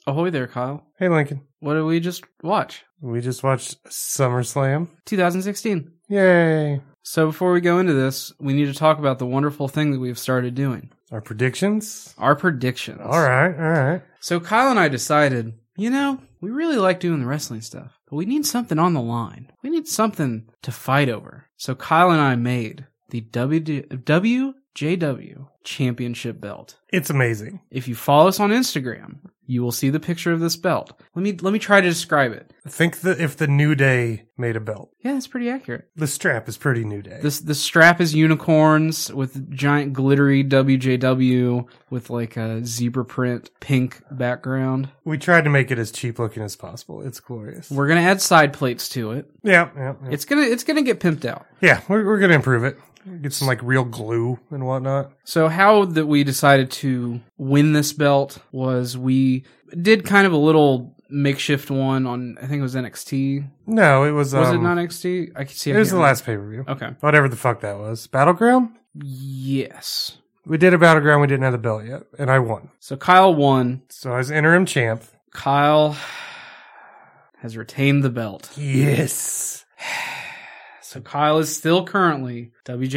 Ahoy there, Kyle. Hey, Lincoln. What did we just watch? We just watched SummerSlam. 2016. Yay. So before we go into this, we need to talk about the wonderful thing that we've started doing. Our predictions? Our predictions. All right. So Kyle and I decided, we really like doing the wrestling stuff, but we need something on the line. We need something to fight over. So Kyle and I made the WJW Championship belt. It's amazing. If you follow us on Instagram, you will see the picture of this belt. Let me try to describe it. I think that if the New Day made a belt. Yeah, that's pretty accurate. The strap is pretty New Day. The strap is unicorns with giant glittery WJW with like a zebra print pink background. We tried to make it as cheap looking as possible. It's glorious. We're gonna add side plates to it. Yeah. It's gonna get pimped out. Yeah, we're gonna improve it. Get some like real glue and whatnot. So how that we decided to win this belt was we did kind of a little makeshift one on, I think it was NXT. No, it was. Was it not NXT? I can see. It was the last pay-per-view. Okay. Whatever the fuck that was. Battleground? Yes. We did a Battleground. We didn't have the belt yet. And I won. So Kyle won. So I was interim champ. Kyle has retained the belt. Yes. So Kyle is still currently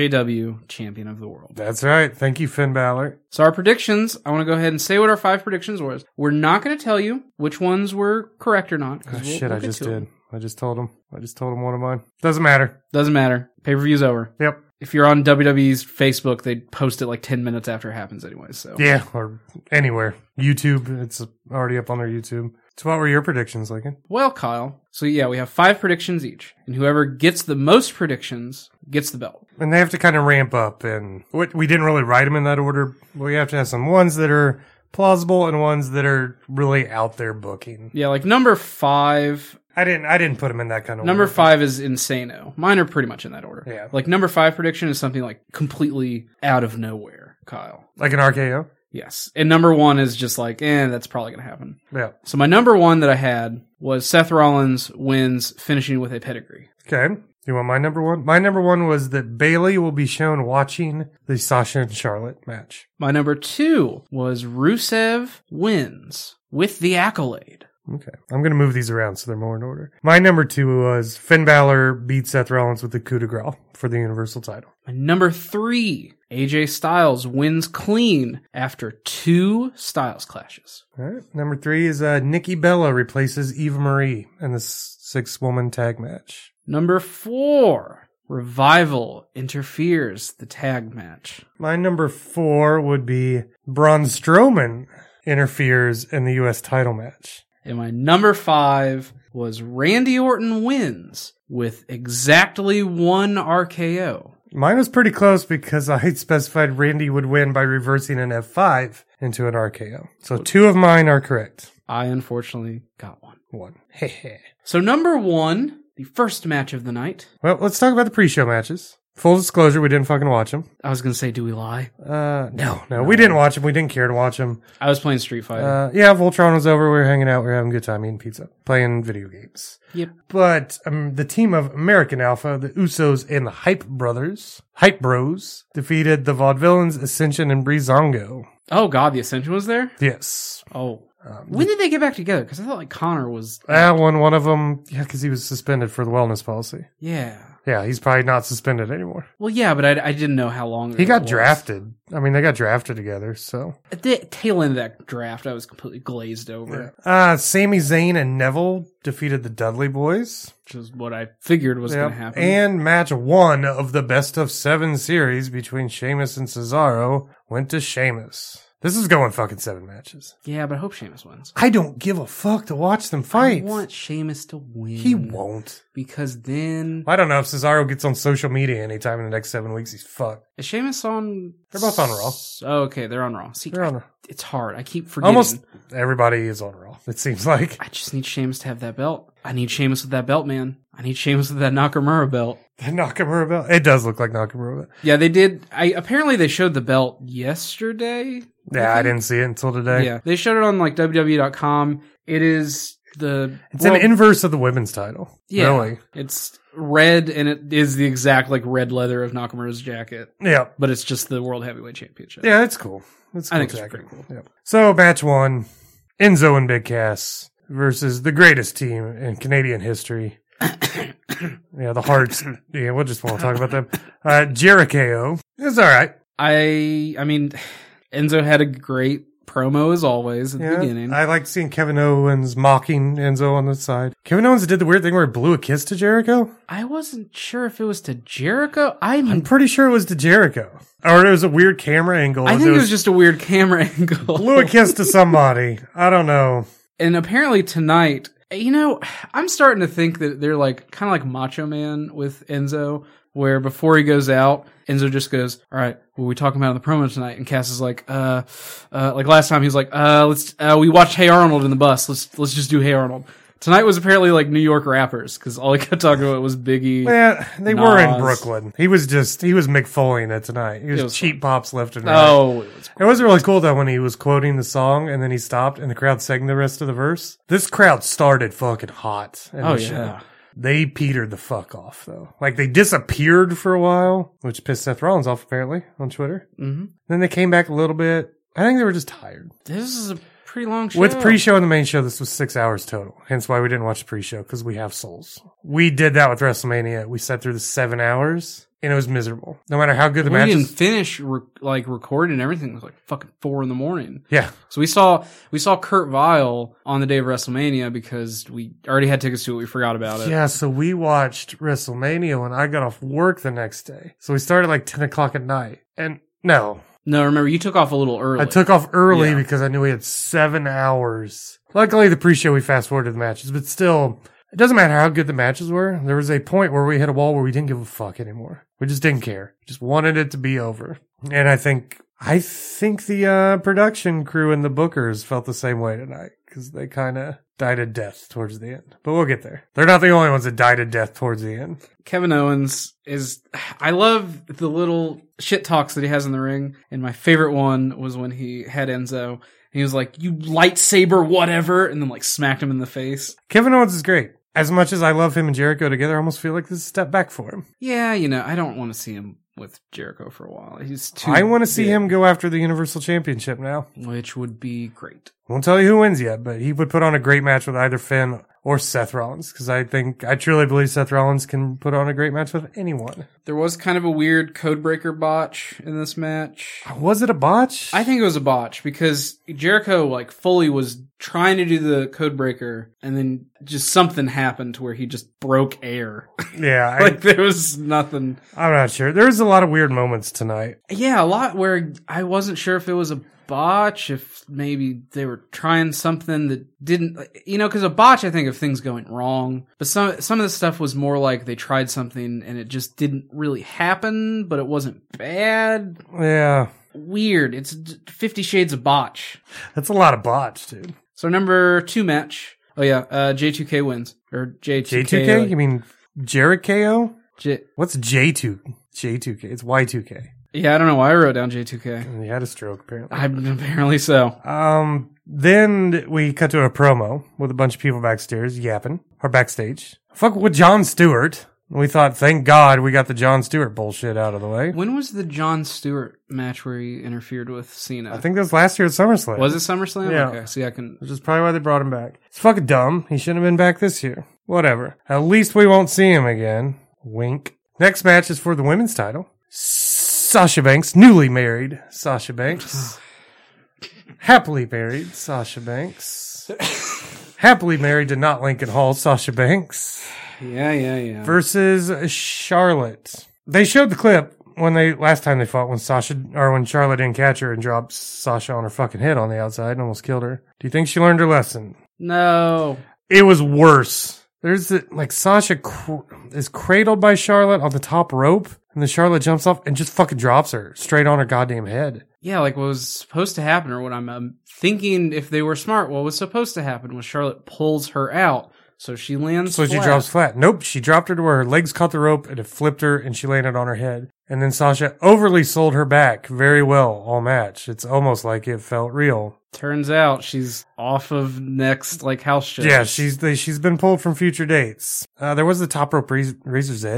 WJW champion of the world. That's right. Thank you, Finn Balor. So our predictions, I want to go ahead and say what our 5 predictions was. We're not going to tell you which ones were correct or not. Oh, shit, I just did. I just told him one of mine. Doesn't matter. Doesn't matter. Pay-per-view's over. Yep. If you're on WWE's Facebook, they post it like 10 minutes after it happens anyway. So yeah, or anywhere. YouTube, it's already up on their YouTube. So what were your predictions, Lincoln? Well, Kyle, so yeah, we have 5 predictions each. And whoever gets the most predictions gets the belt. And they have to kind of ramp up. And we didn't really write them in that order. We have to have some ones that are plausible and ones that are really out there booking. Yeah, like number 5... I didn't put them in that kind of Number order. 5 is Insano. Mine are pretty much in that order. Yeah. Like number 5 prediction is something like completely out of nowhere, Kyle. Like an RKO? Yes. And number 1 is just like, that's probably going to happen. Yeah. So my number 1 that I had was Seth Rollins wins finishing with a pedigree. Okay. You want my number 1? My number 1 was that Bayley will be shown watching the Sasha and Charlotte match. My number 2 was Rusev wins with the accolade. Okay. I'm going to move these around so they're more in order. My number 2 was Finn Balor beat Seth Rollins with the coup de grace for the Universal title. My number 3, AJ Styles wins clean after 2 Styles clashes. All right. Number 3 is Nikki Bella replaces Eva Marie in the 6-woman tag match. Number 4, Revival interferes the tag match. My number 4 would be Braun Strowman interferes in the U.S. title match. And my number 5 was Randy Orton wins with exactly 1 RKO. Mine was pretty close because I specified Randy would win by reversing an F5 into an RKO. So 2 of mine are correct. I unfortunately got 1. 1. So number 1, the first match of the night. Well, let's talk about the pre-show matches. Full disclosure, we didn't fucking watch them. I was going to say, do we lie? No, we didn't watch them. We didn't care to watch them. I was playing Street Fighter. Yeah, Voltron was over. We were hanging out. We were having a good time eating pizza, playing video games. Yep. But the team of American Alpha, the Usos, and the Hype Bros, defeated the Vaudevillains, Ascension, and Breezango. Oh, God, the Ascension was there? Yes. Oh. When did they get back together? Because I thought like Connor was... One of them, because he was suspended for the wellness policy. Yeah. Yeah, he's probably not suspended anymore. Well, yeah, but I didn't know how long he got drafted. I mean, they got drafted together, so. At the tail end of that draft, I was completely glazed over. Yeah. Sami Zayn and Neville defeated the Dudley Boys. Which is what I figured was going to happen. And match 1 of the best of 7 series between Sheamus and Cesaro went to Sheamus. This is going fucking 7 matches. Yeah, but I hope Sheamus wins. I don't give a fuck to watch them fight. I want Sheamus to win. He won't. Because then... I don't know if Cesaro gets on social media anytime in the next 7 weeks, he's fucked. Is Sheamus on... They're both on Raw. Oh, okay, they're on Raw. See, they're on Raw. It's hard. I keep forgetting. Almost everybody is on Raw, it seems like. I just need Sheamus to have that belt. I need Sheamus with that belt, man. I need Sheamus with that Nakamura belt. The Nakamura belt? It does look like Nakamura belt. Yeah, they did. Apparently they showed the belt yesterday. Yeah, I didn't see it until today. Yeah, they showed it on like WWE.com. It is It's an inverse of the women's title. Yeah. Really. It's red, and it is the exact like red leather of Nakamura's jacket. Yeah. But it's just the World Heavyweight Championship. Yeah, it's cool. It's cool. I think it's pretty cool. Yeah. So, match 1. Enzo and Big Cass versus the greatest team in Canadian history. Yeah, the Hearts. Yeah, we'll just won't talk about them. Jericho. It's all right. I mean, Enzo had a great promo as always at the beginning. I liked seeing Kevin Owens mocking Enzo on the side. Kevin Owens did the weird thing where he blew a kiss to Jericho. I wasn't sure if it was to Jericho. I'm pretty sure it was to Jericho. Or it was a weird camera angle. I think it was just a weird camera angle. Blew a kiss to somebody. I don't know. And apparently tonight, you know, I'm starting to think that they're like kind of like Macho Man with Enzo, where before he goes out, Enzo just goes, all right, what are we talking about in the promo tonight? And Cass is like last time he was like, we watched Hey Arnold in the bus. Let's just do Hey Arnold. Tonight was apparently like New York rappers, because all he kept talking about was Biggie. Yeah, they were in Brooklyn. He was Mick Foleying it tonight. He was cheap pops left and right. Oh, it was really cool though when he was quoting the song and then he stopped and the crowd sang the rest of the verse. This crowd started fucking hot. Oh yeah. They petered the fuck off though. Like they disappeared for a while, which pissed Seth Rollins off apparently on Twitter. Mm-hmm. Then they came back a little bit. I think they were just tired. This is a pretty long show. With pre-show and the main show, this was 6 hours total. Hence why we didn't watch the pre-show, because we have souls. We did that with WrestleMania. We sat through the 7 hours, and it was miserable. No matter how good the match was. We is. didn't finish recording and everything. It was like fucking 4 a.m. Yeah. So we saw Kurt Vile on the day of WrestleMania because we already had tickets to it. We forgot about it. Yeah, so we watched WrestleMania when I got off work the next day. So we started like 10 o'clock at night. And no, remember, you took off a little early. I took off early because I knew we had 7 hours. Luckily, the pre-show, we fast-forwarded the matches, but still, it doesn't matter how good the matches were. There was a point where we hit a wall where we didn't give a fuck anymore. We just didn't care. Just wanted it to be over. And I think the production crew and the bookers felt the same way tonight, because they kind of died a death towards the end. But we'll get there. They're not the only ones that died a death towards the end. Kevin Owens I love the little shit talks that he has in the ring. And my favorite one was when he had Enzo. And he was like, you lightsaber whatever. And then like smacked him in the face. Kevin Owens is great. As much as I love him and Jericho together, I almost feel like this is a step back for him. Yeah, I don't want to see him with Jericho for a while. He's too I want to see him go after the Universal Championship now. Which would be great. Won't tell you who wins yet, but he would put on a great match with either Finn or Seth Rollins, because I truly believe Seth Rollins can put on a great match with anyone. There was kind of a weird codebreaker botch in this match. Was it a botch? I think it was a botch, because Jericho fully was trying to do the codebreaker, and then just something happened to where he just broke air. Yeah. There was nothing. I'm not sure. There was a lot of weird moments tonight. Yeah, a lot where I wasn't sure if it was a botch, if maybe they were trying something that didn't, because a botch, I think of things going wrong, but some of the stuff was more like they tried something and it just didn't really happen, but it wasn't bad. Yeah. Weird. It's 50 Shades of Botch. That's a lot of botch, dude. So number 2 match. Oh yeah, J2K wins. Or J2K. J2K? You mean Jericho? What's J2? J2K. It's Y2K. Yeah, I don't know why I wrote down J2K. He had a stroke, apparently. Apparently so. Then we cut to a promo with a bunch of people backstage yapping, or backstage. Fuck with Jon Stewart. We thought, thank God we got the Jon Stewart bullshit out of the way. When was the Jon Stewart match where he interfered with Cena? I think that was last year at SummerSlam. Was it SummerSlam? Yeah. Okay, see, I can... Which is probably why they brought him back. It's fucking dumb. He shouldn't have been back this year. Whatever. At least we won't see him again. Wink. Next match is for the women's title. Sasha Banks, newly married Sasha Banks. Happily married Sasha Banks. Happily married to not Lincoln Hall Sasha Banks. Yeah. Versus Charlotte. They showed the clip last time they fought when Charlotte didn't catch her and dropped Sasha on her fucking head on the outside and almost killed her. Do you think she learned her lesson? No. It was worse. There's Sasha is cradled by Charlotte on the top rope, and then Charlotte jumps off and just fucking drops her straight on her goddamn head. Yeah, what was supposed to happen, or what I'm thinking if they were smart, what was supposed to happen was Charlotte pulls her out, so she lands flat. So she drops flat. Nope, she dropped her to where her legs caught the rope, and it flipped her, and she landed on her head. And then Sasha overly sold her back very well all match. It's almost like it felt real. Turns out she's off of next house shows. Yeah, she's been pulled from future dates. There was the top rope razor's edge.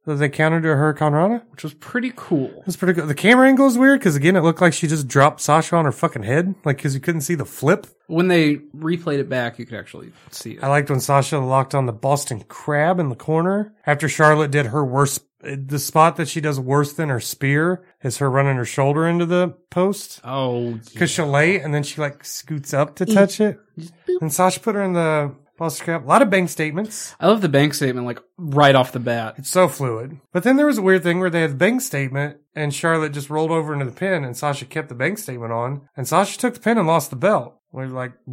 that they countered to her Conrada. which was pretty cool. It's pretty good. The camera angle is weird because, again, it looked like she just dropped Sasha on her fucking head. Like, because you couldn't see the flip. When they replayed it back, you could actually see it. I liked when Sasha locked on the Boston Crab in the corner. After Charlotte did her worst, the spot that she does worse than her spear is her running her shoulder into the post. Oh, Because she'll lay and then she like scoots up to touch it. And Sasha put her in the Boston Crab. A lot of bank statements. I love the bank statement, like, right off the bat. It's so fluid. But then there was a weird thing where they had the bank statement and Charlotte just rolled over into the pin and Sasha kept the bank statement on. And Sasha took the pin and lost the belt. We were like,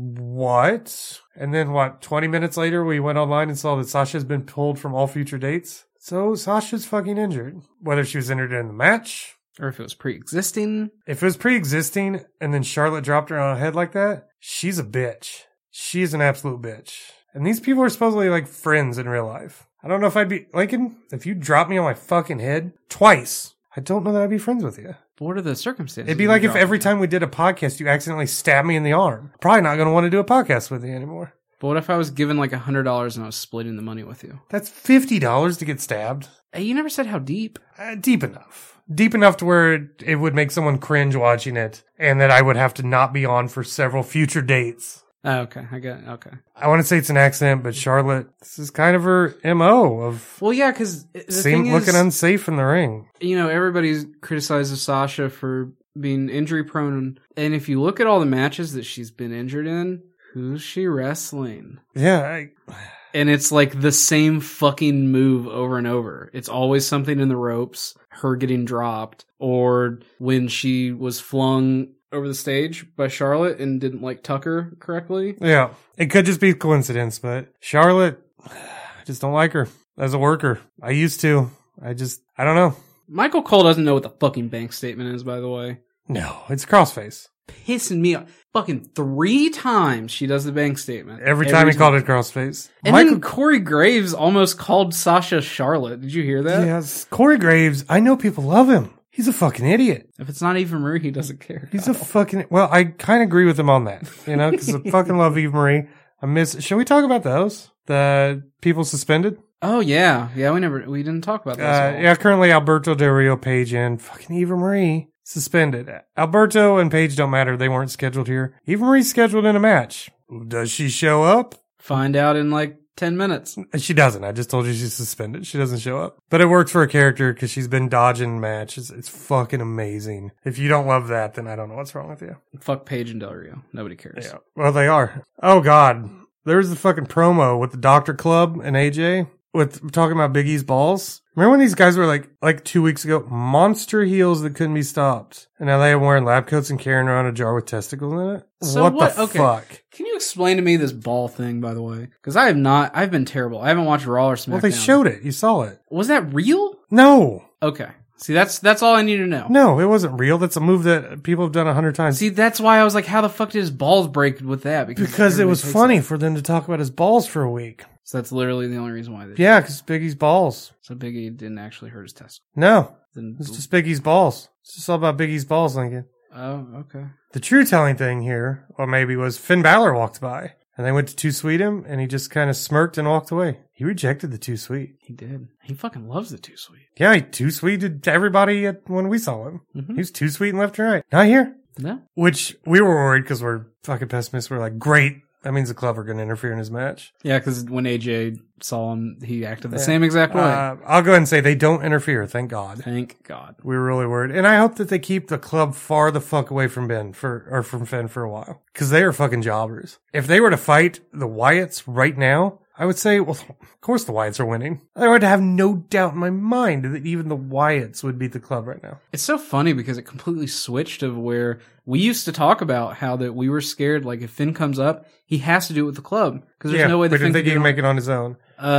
what? And then 20 minutes later, we went online and saw that Sasha's been pulled from all future dates. So Sasha's fucking injured. Whether she was injured in the match, Or if it was pre-existing. if it was pre-existing and then Charlotte dropped her on her head like that, she's a bitch. She's an absolute bitch. And these people are supposedly like friends in real life. I don't know if I'd be, Lincoln, if you dropped me on my fucking head twice, I don't know that I'd be friends with you. But what are the circumstances? It'd be like if every time we did a podcast, you accidentally stabbed me in the arm. Probably not going to want to do a podcast with you anymore. But what if I was given like $100 and I was splitting the money with you? That's $50 to get stabbed. Hey, you never said how deep. Deep enough. Deep enough to where it would make someone cringe watching it and that I would have to not be on for several future dates. Oh, okay, I get it. Okay. I want to say it's an accident, but Charlotte, this is kind of her MO of Well, yeah, because looking unsafe in the ring. You know, everybody criticizes Sasha for being injury prone. And if you look at all the matches that she's been injured in, who's she wrestling? Yeah. And it's like the same fucking move over and over. It's always something in the ropes, her getting dropped, or when she was flung over the stage by Charlotte and didn't like tuck her correctly. Yeah. It could just be coincidence, but Charlotte, I just don't like her as a worker. I used to. I don't know. Michael Cole doesn't know what the fucking bank statement is, by the way. No, it's crossface. Pissing me off. Fucking 3 times she does the bank statement. Every time he called it crossface. And then Corey Graves almost called Sasha Charlotte. Did you hear that? Yes. Corey Graves, I know people love him. He's a fucking idiot. If it's not Eva Marie, he doesn't care. He's a fucking... Well, I kind of agree with him on that. You know, because I fucking love Eva Marie. Shall we talk about those? The people suspended? Oh, yeah. Yeah, we didn't talk about that. Yeah, currently Alberto Del Rio, Paige, and fucking Eva Marie suspended. Alberto and Paige don't matter. They weren't scheduled here. Eva Marie's scheduled in a match. Does she show up? Find out in like 10 minutes. She doesn't. I just told you she's suspended. She doesn't show up. But it works for her character because she's been dodging matches. It's fucking amazing. If you don't love that, then I don't know what's wrong with you. Fuck Paige and Del Rio. Nobody cares. Yeah. Well, they are. Oh, God. There's the fucking promo with the Doctor Club and AJ with talking about Big E's balls. Remember when these guys were like 2 weeks ago, monster heels that couldn't be stopped? And now they are wearing lab coats and carrying around a jar with testicles in it? So what the fuck? Can you explain to me this ball thing, by the way? Because I've been terrible. I haven't watched Raw or SmackDown. Well, they showed it. You saw it. Was that real? No. Okay. See, that's all I need to know. No, it wasn't real. That's a move that people have done 100 times. See, that's why I was like, how the fuck did his balls break with that? Because it was funny for them to talk about his balls for a week. So that's literally the only reason why they Yeah, because Biggie's balls. So Biggie didn't actually hurt his testicles. No. Then It's just Biggie's balls. It's just all about Biggie's balls, Lincoln. Oh, okay. The true telling thing here, or maybe, was Finn Balor walked by. And they went to Too Sweet him, and he just kind of smirked and walked away. He rejected the Too Sweet. He did. He fucking loves the Too Sweet. Yeah, he Too Sweeted to everybody when we saw him. Mm-hmm. He was Too Sweet and left and right. Not here. No. Which, we were worried because we're fucking pessimists. We're like, great. That means the club are going to interfere in his match. Yeah, because when AJ saw him, he acted the same exact way. I'll go ahead and say they don't interfere. Thank God. Thank God. We were really worried. And I hope that they keep the club far the fuck away from from Finn for a while. Because they are fucking jobbers. If they were to fight the Wyatts right now, I would say, well, of course the Wyatts are winning. I would have no doubt in my mind that even the Wyatts would beat the club right now. It's so funny because it completely switched of where we used to talk about how that we were scared, like if Finn comes up, he has to do it with the club. Because there's no way that Finn think he can make it on his own.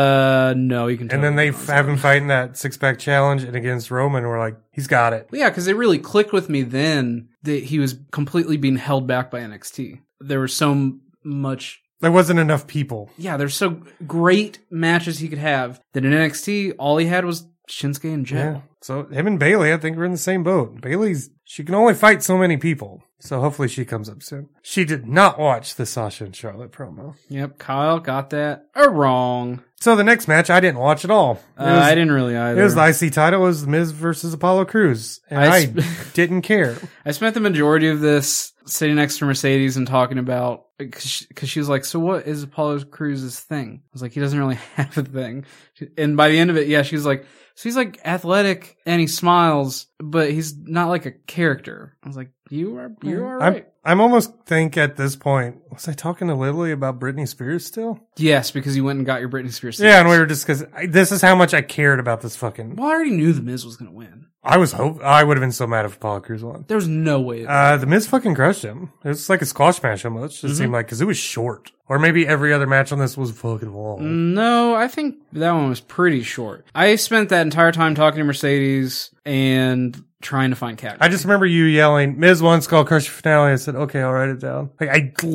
No, you can. And then they have him fighting that 6-pack challenge and against Roman. We're like, he's got it. Well, yeah, because it really clicked with me then that he was completely being held back by NXT. There was so much. There wasn't enough people. Yeah, there's so great matches he could have that in NXT, all he had was Shinsuke and Jay. Yeah. So him and Bailey, I think, are in the same boat. She can only fight so many people. So hopefully she comes up soon. She did not watch the Sasha and Charlotte promo. Yep, Kyle got that wrong. So the next match I didn't watch at all. I didn't really either. It was the IC title. It was The Miz versus Apollo Crews. And I didn't care. I spent the majority of this sitting next to Mercedes and talking about, because she was like, so what is Apollo Crews' thing? I was like, he doesn't really have a thing. And by the end of it, yeah, she was like, so he's like athletic and he smiles, but he's not like a character. I was like, you are right. I'm almost think at this point, was I talking to Lily about Britney Spears still? Yes, because you went and got your Britney Spears tickets. Yeah, and we were just, because this is how much I cared about this fucking. Well, I already knew The Miz was going to win. I would have been so mad if Apollo Crews won. There was no way. The Miz fucking crushed him. It was like a squash match almost. It seemed like, because it was short. Or maybe every other match on this was fucking long. No, I think that one was pretty short. I spent that entire time talking to Mercedes and trying to find Cat. I just remember you yelling, Miz won Skull Crusher finale. I said, okay, I'll write it down. Like,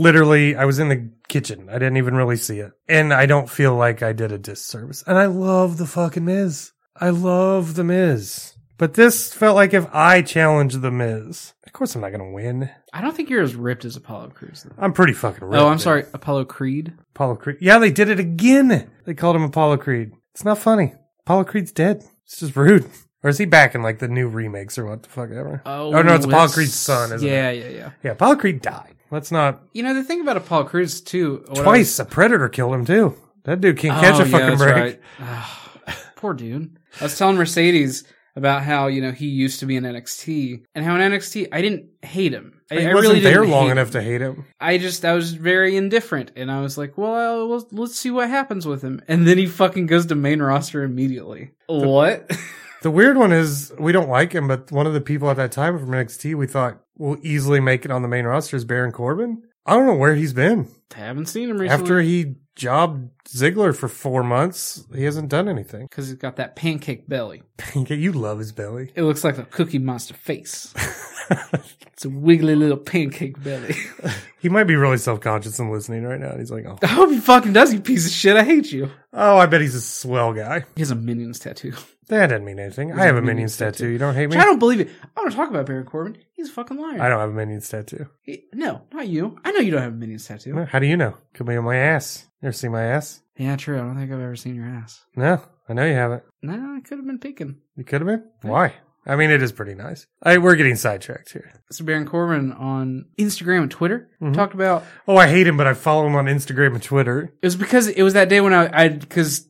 I was in the kitchen. I didn't even really see it. And I don't feel like I did a disservice. And I love the fucking Miz. I love the Miz. But this felt like if I challenged the Miz, of course I'm not going to win. I don't think you're as ripped as Apollo Crews, though. I'm pretty fucking ripped. Oh, I'm sorry. Apollo Creed? Apollo Creed. Yeah, they did it again. They called him Apollo Creed. It's not funny. Apollo Creed's dead. It's just rude. Or is he back in like the new remakes or what the fuck ever? Oh, no, it's Apollo Creed's son, isn't it? Yeah. Yeah, Apollo Creed died. Let's not. You know, the thing about Apollo Crews, too. Twice, a predator killed him, too. That dude can't catch a fucking break. Right. Poor dude. I was telling Mercedes about how, you know, he used to be in NXT, and how in NXT, I didn't hate him. He wasn't really there didn't long hate enough him. to hate him. I was very indifferent, and I was like, well, let's see what happens with him. And then he fucking goes to main roster immediately. What? The weird one is, we don't like him, but one of the people at that time from NXT we thought will easily make it on the main roster is Baron Corbin. I don't know where he's been. I haven't seen him recently. After he jobbed Ziggler for 4 months, he hasn't done anything. Because he's got that pancake belly. You love his belly. It looks like a Cookie Monster face. It's a wiggly little pancake belly. He might be really self-conscious and listening right now. He's like, oh. I hope he fucking does, you piece of shit. I hate you. Oh, I bet he's a swell guy. He has a Minions tattoo. That doesn't mean anything. I have a Minions tattoo. You don't hate me? I don't believe it. I want to talk about Baron Corbin. He's a fucking liar. I don't have a Minions tattoo. No, not you. I know you don't have a Minions tattoo. How do you know? Could be on my ass. You ever seen my ass? Yeah, true. I don't think I've ever seen your ass. No, I know you haven't. No, I could have been peeking. You could have been? Why? I mean, it is pretty nice. We're getting sidetracked here. So Baron Corbin on Instagram and Twitter talked about... Oh, I hate him, but I follow him on Instagram and Twitter. It was because it was that day when because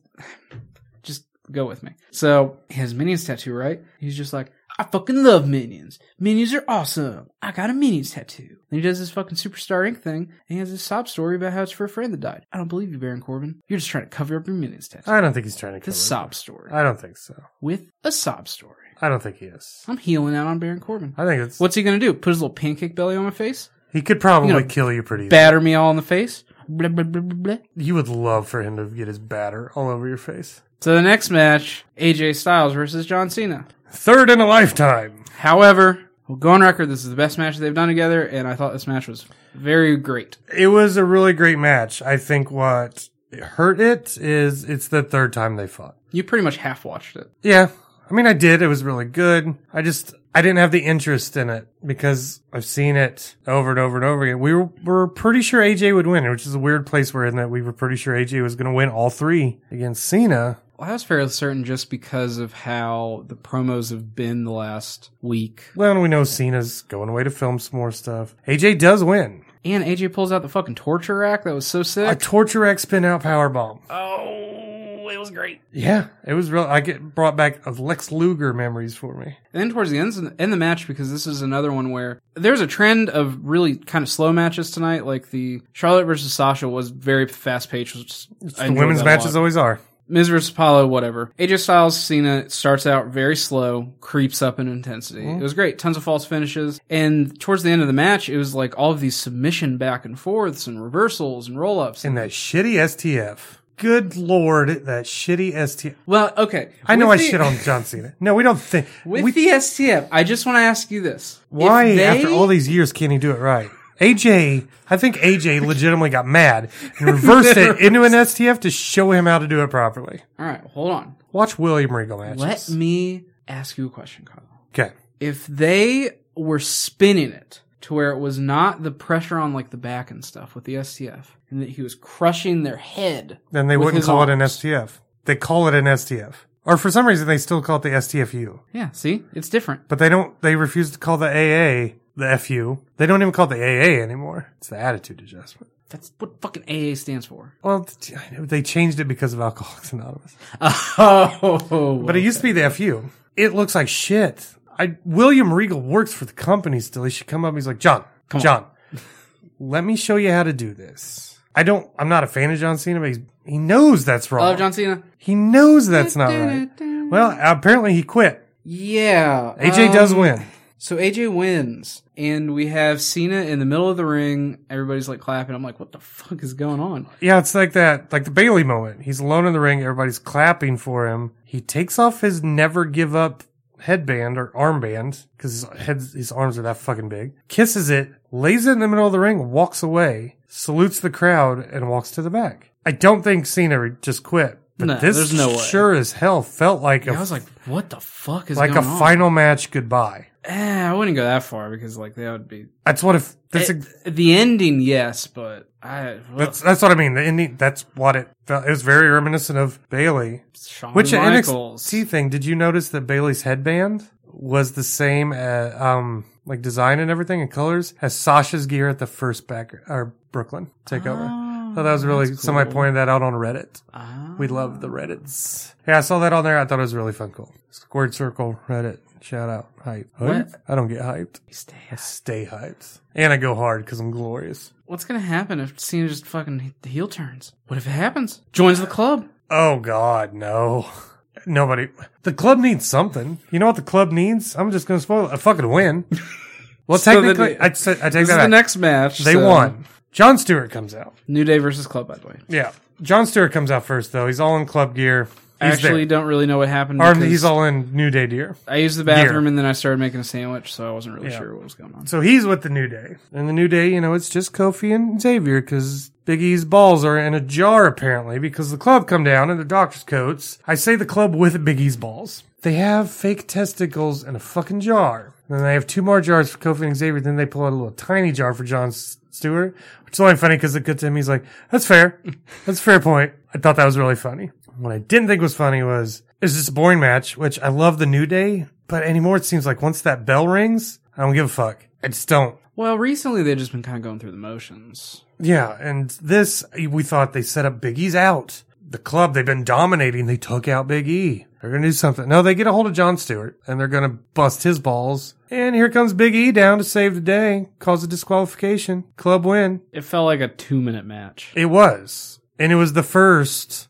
just go with me. So he has Minions tattoo, right? He's just like, I fucking love Minions. Minions are awesome. I got a Minions tattoo. And he does this fucking Superstar Inc. thing, and he has this sob story about how it's for a friend that died. I don't believe you, Baron Corbin. You're just trying to cover up your Minions tattoo. I don't think he's trying to cover This sob story. I don't think so. With a sob story. I don't think he is. I'm healing out on Baron Corbin. I think it's... What's he gonna do? Put his little pancake belly on my face? He could probably kill you pretty easily. Batter me all in the face? Blah, blah, blah, blah, blah. You would love for him to get his batter all over your face. So the next match, AJ Styles versus John Cena. Third in a lifetime. However, we'll go on record, this is the best match they've done together, and I thought this match was very great. It was a really great match. I think what hurt it is it's the third time they fought. You pretty much half watched it. Yeah. I mean, I did. It was really good. I didn't have the interest in it because I've seen it over and over and over again. We were pretty sure AJ would win, which is a weird place we're in, that we were pretty sure AJ was going to win all three against Cena. Well, I was fairly certain just because of how the promos have been the last week. Well, we know Cena's going away to film some more stuff. AJ does win. And AJ pulls out the fucking torture rack. That was so sick. A torture rack spin out powerbomb. Oh, it was great. Yeah, it was real. Brought back Lex Luger memories for me. And then towards the end the match, because this is another one where there's a trend of really kind of slow matches tonight. Like the Charlotte versus Sasha was very fast paced. The women's matches always are. Miz vs. Apollo, whatever. AJ Styles, Cena starts out very slow, creeps up in intensity. It was great. Tons of false finishes. And towards the end of the match, it was like all of these submission back and forths and reversals and roll-ups. And that shitty STF. Good Lord, that shitty STF. Well, okay. I know I shit on John Cena. No, we don't think. With the STF, I just want to ask you this. Why, after all these years, can't he do it right? I think AJ legitimately got mad and reversed it into an STF to show him how to do it properly. All right, hold on. Watch William Regal matches. Let me ask you a question, Kyle. Okay. If they were spinning it to where it was not the pressure on like the back and stuff with the STF, and that he was crushing their head. Then they with wouldn't his call it an arms. STF. They call it an STF. Or for some reason, they still call it the STFU. Yeah, see? It's different. But they refuse to call the AA the FU. They don't even call it the AA anymore. It's the attitude adjustment. That's what fucking AA stands for. Well, they changed it because of Alcoholics Anonymous. Oh. But it used to be the FU. It looks like shit. William Regal works for the company still. He should come up and he's like, John, let me show you how to do this. I'm not a fan of John Cena, but he knows that's wrong. I love John Cena. He knows that's not right. Well, apparently he quit. Yeah. AJ does win. So AJ wins, and we have Cena in the middle of the ring. Everybody's like clapping. I'm like, what the fuck is going on? Yeah, it's like that, like the Bailey moment. He's alone in the ring. Everybody's clapping for him. He takes off his never give up headband or armband because his arms are that fucking big. Kisses it, lays it in the middle of the ring, walks away, salutes the crowd, and walks to the back. I don't think Cena just quit. But No, this there's no way. sure as hell felt like I was like, what the fuck is like going a on? final match goodbye. I wouldn't go that far because like that would be That's what if that's the ending. Yes, but that's what I mean. The ending. That's what it felt. It was very reminiscent of Bailey. Shawn Which Michaels. NXT thing? Did you notice that Bailey's headband was the same, like design and everything and colors as Sasha's gear at the first Brooklyn takeover? So that was really, that's somebody cool. pointed that out on Reddit. Ah. We love the Reddits. Yeah, I saw that on there. I thought it was really fun. Cool. Squared Circle, Reddit. Shout out. Hype. What? I don't get hyped. I stay hyped. And I go hard because I'm glorious. What's gonna happen if Cena just fucking heel turns? What if it happens? Joins the club. Oh God, no. Nobody. The club needs something. You know what the club needs? I'm just going to spoil it. A fucking win. Well, So technically, I take This that is the back. next match. They so- won. Jon Stewart comes out. New Day versus Club, by the way. Yeah. Jon Stewart comes out first, though. He's all in club gear. He's Actually, there. don't really know what happened. Or because he's all in New Day gear. I used the bathroom and then I started making a sandwich, so I wasn't really Yeah. sure what was going on. So he's with the New Day. And the New Day, it's just Kofi and Xavier because Big E's balls are in a jar, apparently, because the club come down in their doctor's coats. I say the club with Big E's balls. They have fake testicles in a fucking jar. Then they have 2 more jars for Kofi and Xavier. Then they pull out a little tiny jar for Jon Stewart, which is only funny because it gets to him. He's like, that's fair. That's a fair point. I thought that was really funny. What I didn't think was funny was, it's just a boring match, which I love the New Day, but anymore it seems like once that bell rings, I don't give a fuck. I just don't. Well, recently they've just been kind of going through the motions. Yeah, and this, we thought they set up Big E's out. The club, they've been dominating. They took out Big E. They're going to do something. No, they get a hold of Jon Stewart, and they're going to bust his balls. And here comes Big E down to save the day. Cause a disqualification. Club win. It felt like a 2-minute match. It was. And it was the first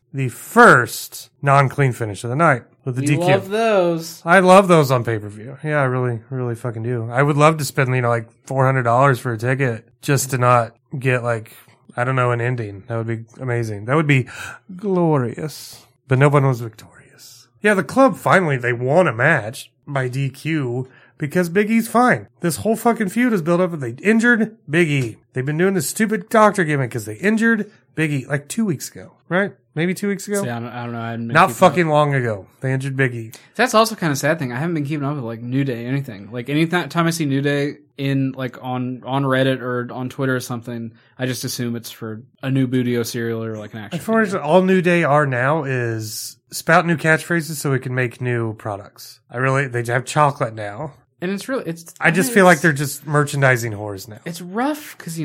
non-clean finish of the night with the You DQ. love those. I love those on pay-per-view. Yeah, I really, really fucking do. I would love to spend, like $400 for a ticket just to not get I don't know, an ending. That would be amazing. That would be glorious. But no one was victorious. Yeah, the club finally, they won a match by DQ because Big E's fine. This whole fucking feud is built up and they injured Big E. They've been doing this stupid doctor gimmick because they injured Big E 2 weeks ago, right? Maybe 2 weeks ago? See, I don't know. I hadn't been Not keeping fucking up. long ago. They injured Big E. That's also kind of sad thing. I haven't been keeping up with New Day anything. Anytime I see New Day in on Reddit or on Twitter or something, I just assume it's for a new Booty-O cereal or an action. As far as all New Day are now is spout new catchphrases so we can make new products. They have chocolate now. And it's really, I just feel like they're just merchandising whores now. It's rough because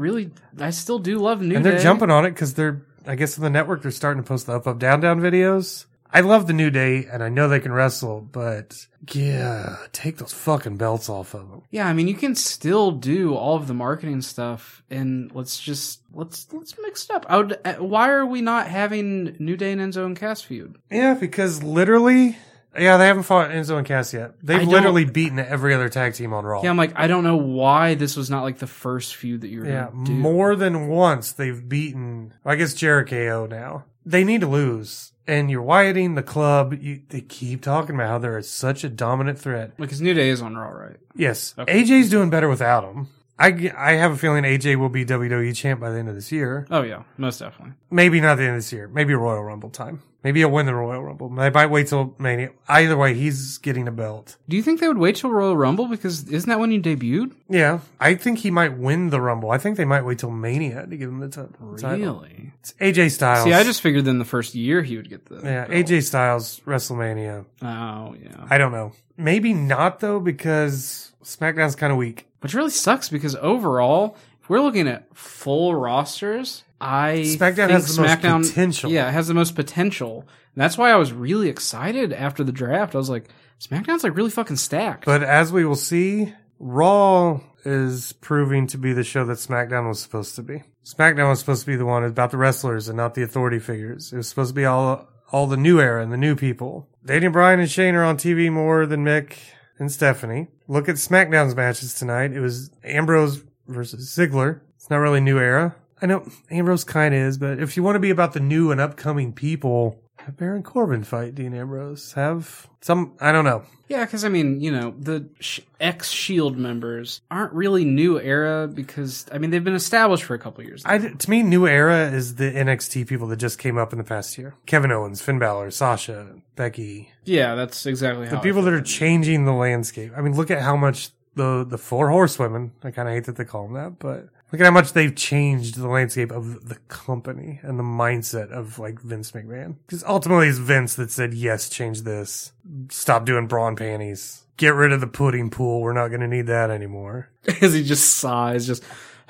I still do love New Day. And they're jumping on it because I guess on the network they're starting to post the up, up, down, down videos. I love the New Day and I know they can wrestle, but yeah, take those fucking belts off of them. Yeah, I mean, you can still do all of the marketing stuff, and let's mix it up. Why are we not having New Day and Enzo and Cass feud? Yeah, because literally, they haven't fought Enzo and Cass yet. They've literally beaten every other tag team on Raw. Yeah, I'm like, I don't know why this was not the first feud that you were going to do. More than once they've beaten, I guess, Jericho now. They need to lose. And you're wieting the club. They keep talking about how they're such a dominant threat. Because New Day is on Raw, right? Yes. Okay. AJ's doing better without him. I have a feeling AJ will be WWE champ by the end of this year. Oh, yeah, most definitely. Maybe not the end of this year. Maybe Royal Rumble time. Maybe he'll win the Royal Rumble. They might wait till Mania. Either way, he's getting a belt. Do you think they would wait till Royal Rumble? Because isn't that when he debuted? Yeah. I think he might win the Rumble. I think they might wait till Mania to give him the title. Really? It's AJ Styles. See, I just figured in the first year he would get the Yeah, belt. AJ Styles, WrestleMania. Oh, yeah. I don't know. Maybe not, though, because SmackDown's kind of weak. Which really sucks because overall, if we're looking at full rosters, SmackDown think has the most SmackDown, potential. Yeah, it has the most potential. And that's why I was really excited after the draft. I was like, SmackDown's like really fucking stacked. But as we will see, Raw is proving to be the show that SmackDown was supposed to be. SmackDown was supposed to be the one about the wrestlers and not the authority figures. It was supposed to be all the new era and the new people. Daniel Bryan and Shane are on TV more than Mick and Stephanie. Look at SmackDown's matches tonight. It was Ambrose versus Ziggler. It's not really new era. I know Ambrose kind of is, but if you want to be about the new and upcoming people, have Baron Corbin fight Dean Ambrose. Have some, I don't know. Yeah, because I mean, you know, the ex-Shield members aren't really new era because, I mean, they've been established for a couple years now. To me, new era is the NXT people that just came up in the past year. Kevin Owens, Finn Balor, Sasha, Becky. Yeah, that's exactly how The people that are changing the landscape. I mean, look at how much the four horsewomen, I kind of hate that they call them that, but look at how much they've changed the landscape of the company and the mindset of like Vince McMahon. Because ultimately it's Vince that said, yes, change this. Stop doing bra and panties. Get rid of the pudding pool. We're not going to need that anymore. As he just sighs, just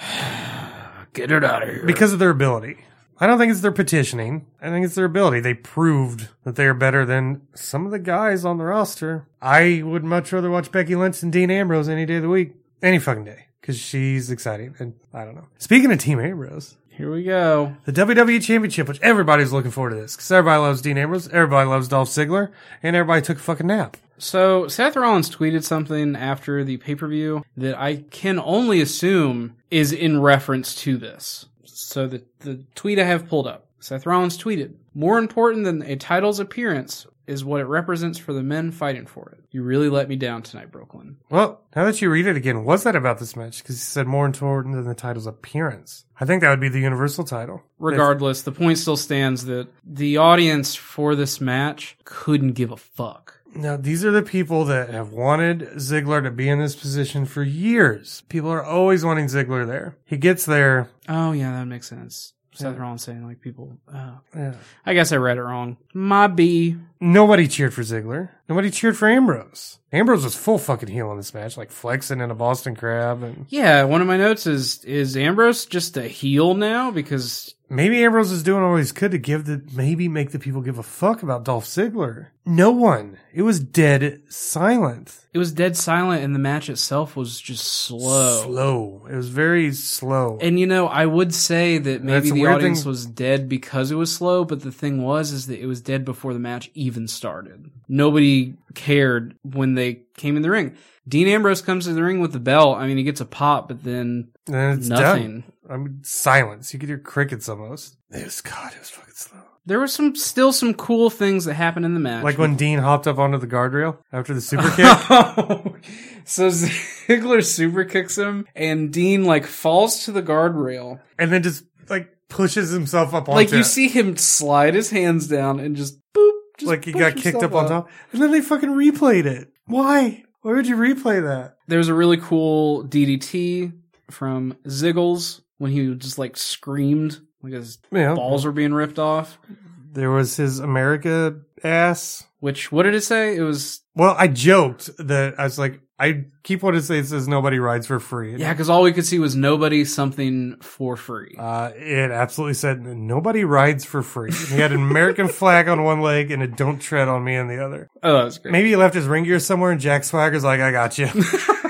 get it out of here. Because of their ability. I don't think it's their petitioning. I think it's their ability. They proved that they are better than some of the guys on the roster. I would much rather watch Becky Lynch than Dean Ambrose any day of the week. Any fucking day. Because she's exciting. And I don't know. Speaking of Team Ambrose. Here we go. The WWE Championship, which everybody's looking forward to this. Because everybody loves Dean Ambrose. Everybody loves Dolph Ziggler. And everybody took a fucking nap. So Seth Rollins tweeted something after the pay-per-view that I can only assume is in reference to this. So the tweet I have pulled up. Seth Rollins tweeted, "More important than a title's appearance is what it represents for the men fighting for it. You really let me down tonight, Brooklyn." Well, now that you read it again, what's that about this match? Because he said more important than the title's appearance. I think that would be the Universal title. Regardless, the point still stands that the audience for this match couldn't give a fuck. Now, these are the people that have wanted Ziggler to be in this position for years. People are always wanting Ziggler there. He gets there. Oh, yeah, that makes sense. Seth Rollins saying, like, people, Yeah. I guess I read it wrong. My B. Nobody cheered for Ziggler. Nobody cheered for Ambrose. Ambrose was full fucking heel in this match, like flexing in a Boston Crab. And Yeah, one of my notes is Ambrose just a heel now? Because maybe Ambrose is doing all he could to maybe make the people give a fuck about Dolph Ziggler. No one. It was dead silent. it was dead silent and the match itself was just slow. Slow. It was very slow. And, you know, I would say that maybe That's a the weird audience thing. was dead because it was slow, but the thing is that it was dead before the match even started. Nobody cared when they came in the ring. Dean Ambrose comes to the ring with the belt. I mean, he gets a pop, but then And it's nothing. done. I mean, silence. You could hear crickets almost. It was fucking slow. There were still some cool things that happened in the match. Like when Dean hopped up onto the guardrail after the super kick. So Ziggler super kicks him, and Dean like falls to the guardrail. And then just like pushes himself up onto Like you it. see him slide his hands down and just boop. Just Like he push got kicked himself up on top. And then they fucking replayed it. Why? Why would you replay that? There was a really cool DDT from Ziggles when he just like screamed like his Yeah. balls were being ripped off. There was his America ass. Which, what did it say? It was, Well, I joked that I was like, I keep wanting to say it says nobody rides for free. yeah, because all we could see was nobody something for free. It absolutely said nobody rides for free. He had an American flag on one leg and a "Don't tread on me" on the other. Oh, that was great. Maybe he left his ring gear somewhere and Jack Swagger's like, I got you.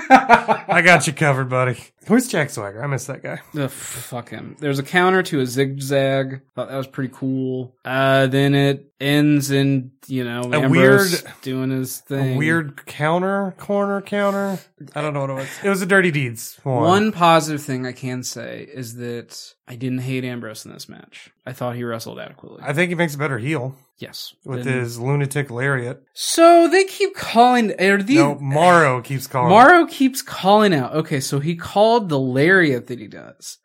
I got you covered, buddy. Where's Jack Swagger? I miss that guy. Ugh, fuck him. There's a counter to a zigzag. Thought that was pretty cool. Then it ends in, you know, Ambrose doing his thing. A weird corner counter. I don't know what it was. It was a Dirty Deeds one. One positive thing I can say is that I didn't hate Ambrose in this match. I thought he wrestled adequately. I think he makes a better heel Yes. with his lunatic lariat. So they keep calling, No, Morrow keeps calling. Morrow keeps calling out. Okay, so he called the lariat that he does.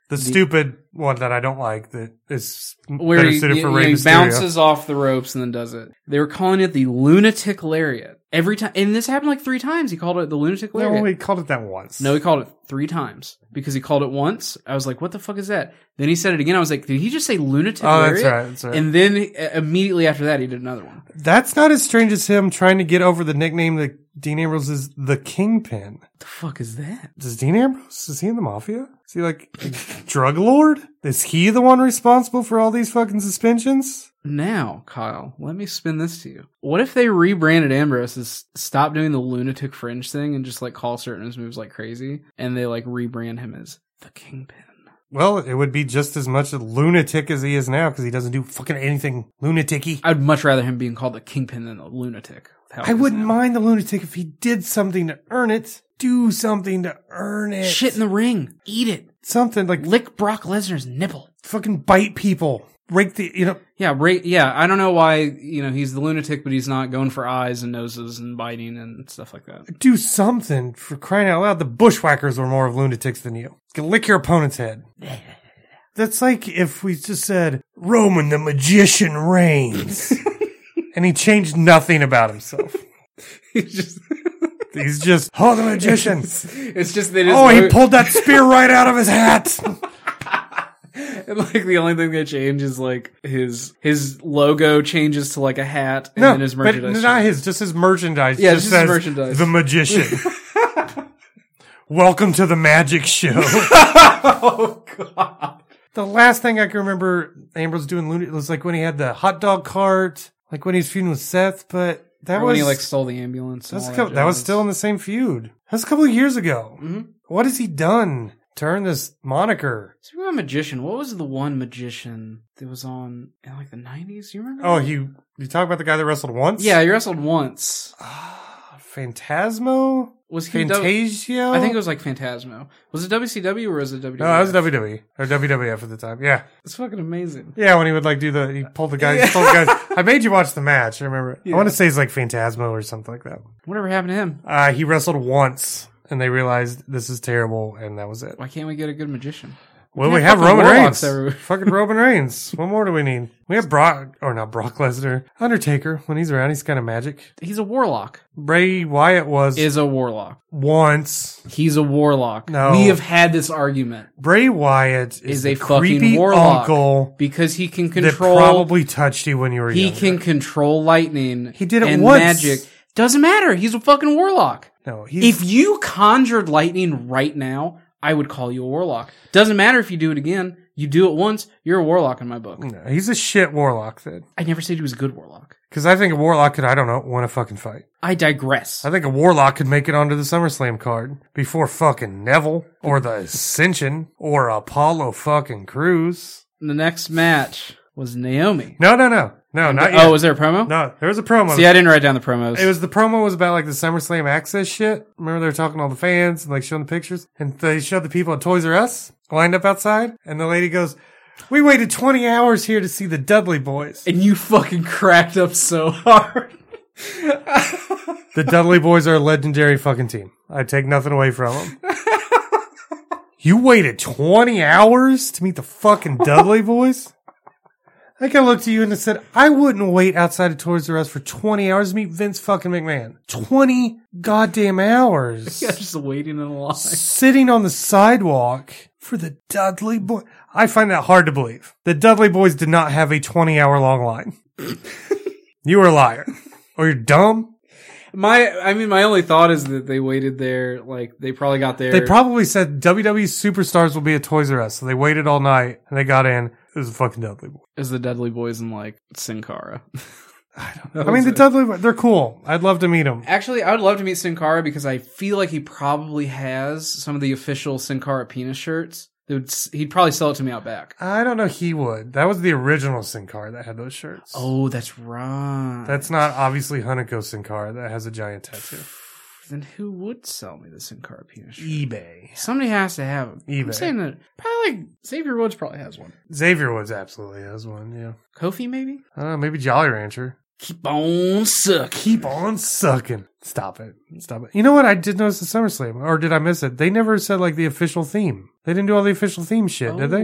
The stupid one that I don't like that is where better he, suited for Rey he Mysterio. bounces off the ropes and then does it. They were calling it the lunatic lariat every time, and this happened like 3 times. He called it the lunatic lariat. No, he called it that once. No, he called it 3 times because he called it once. I was like, "What the fuck is that?" Then he said it again. I was like, "Did he just say lunatic lariat?" That's right. And then immediately after that, he did another one. That's not as strange as him trying to get over the nickname that Dean Ambrose is the Kingpin. What the fuck is that? Is Dean Ambrose, is he in the Mafia? Is he like a drug lord? Is he the one responsible for all these fucking suspensions? Now, Kyle, let me spin this to you. What if they rebranded Ambrose as stop doing the lunatic fringe thing and just like call certain of his moves like crazy, and they like rebrand him as the Kingpin? Well, it would be just as much a lunatic as he is now because he doesn't do fucking anything lunatic-y. I'd much rather him being called the Kingpin than the lunatic. I wouldn't mind the lunatic if he did something to earn it. Do something to earn it. Shit in the ring. Eat it. Something like Lick Brock Lesnar's nipple. fucking bite people. Rake the, Yeah, I don't know why, he's the lunatic, but he's not going for eyes and noses and biting and stuff like that. do something for crying out loud. The Bushwhackers were more of lunatics than you. Lick your opponent's head. That's like if we just said, Roman the Magician reigns. And he changed nothing about himself. He's just, the magician. It's just that he pulled that spear right out of his hat. And like the only thing they change is like his logo changes to like a hat, and then his merchandise. But not just his merchandise. Yeah, just just his says merchandise. The magician. Welcome to the magic show. Oh god. The last thing I can remember Ambrose doing was like when he had the hot dog cart, like when he was feuding with Seth, but that was when he like stole the ambulance. that was still in the same feud. That was a couple of years ago. Mm-hmm. What has he done to earn this moniker? Speaking of magician, what was the one magician that was on in like the 90s? You remember? Oh, you talk about the guy that wrestled once? Yeah, he wrestled once. Phantasmo? Was he Fantasio? I think it was like Phantasmo. Was it WCW or was it WWE? No, that was WWE. Or WWF at the time. Yeah. It's fucking amazing. Yeah, when he would like he pulled the guys. I made you watch the match. I remember. Yeah. I want to say it's like Phantasmo or something like that. Whatever happened to him? He wrestled once and they realized this is terrible and that was it. Why can't we get a good magician? Well, we have Roman Reigns. Fucking Roman Reigns. What more do we need? We have Brock Lesnar. Undertaker. When he's around, he's kind of magic. He's a warlock. Bray Wyatt is a warlock. Once. He's a warlock. No. We have had this argument. Bray Wyatt is a creepy fucking warlock uncle because he can control. That probably touched you when you were young. He can control lightning. He did it and once. Magic. Doesn't matter. He's a fucking warlock. No, if you conjured lightning right now, I would call you a warlock. Doesn't matter if you do it again. You do it once, you're a warlock in my book. No, he's a shit warlock then. I never said he was a good warlock. Because I think a warlock could, win a fucking fight. I digress. I think a warlock could make it onto the SummerSlam card before fucking Neville or the Ascension or Apollo fucking Crews. The next match was Naomi. No, not yet. Oh, was there a promo? No, there was a promo. See, I didn't write down the promos. The promo was about like the SummerSlam access shit. Remember they were talking to all the fans and like showing the pictures? And they showed the people at Toys R Us lined up outside. And the lady goes, we waited 20 hours here to see the Dudley Boys. And you fucking cracked up so hard. The Dudley Boys are a legendary fucking team. I take nothing away from them. You waited 20 hours to meet the fucking Dudley Boys? I think I looked at you and I said, I wouldn't wait outside of Toys R Us for 20 hours to meet Vince fucking McMahon. 20 goddamn hours. Yeah, just waiting in a line. Sitting on the sidewalk for the Dudley Boys. I find that hard to believe. The Dudley Boys did not have a 20-hour long line. You were a liar. Or you're dumb. My only thought is that they waited there, like, they probably got there. They probably said WWE superstars will be at Toys R Us. So they waited all night and they got in. It was a fucking Dudley Boy. It was the Dudley Boys in, like, Sin Cara. I don't know. I mean, the Dudley Boys, they're cool. I'd love to meet them. Actually, I would love to meet Sin Cara because I feel like he probably has some of the official Sin Cara penis shirts. He'd probably sell it to me out back. I don't know. He would. That was the original Sin Cara that had those shirts. Oh, that's right. That's not obviously Hanako Sin Cara that has a giant tattoo. Then who would sell me the Sin Cara penis shirt? eBay. Somebody has to have them. eBay. I'm saying that probably like Xavier Woods probably has one. Xavier Woods absolutely has one. Yeah. Kofi maybe. Maybe Jolly Rancher. Keep on sucking. Keep on sucking. Stop it. You know what? I did notice the SummerSlam, or did I miss it? They never said like the official theme. They didn't do all the official theme shit, did they?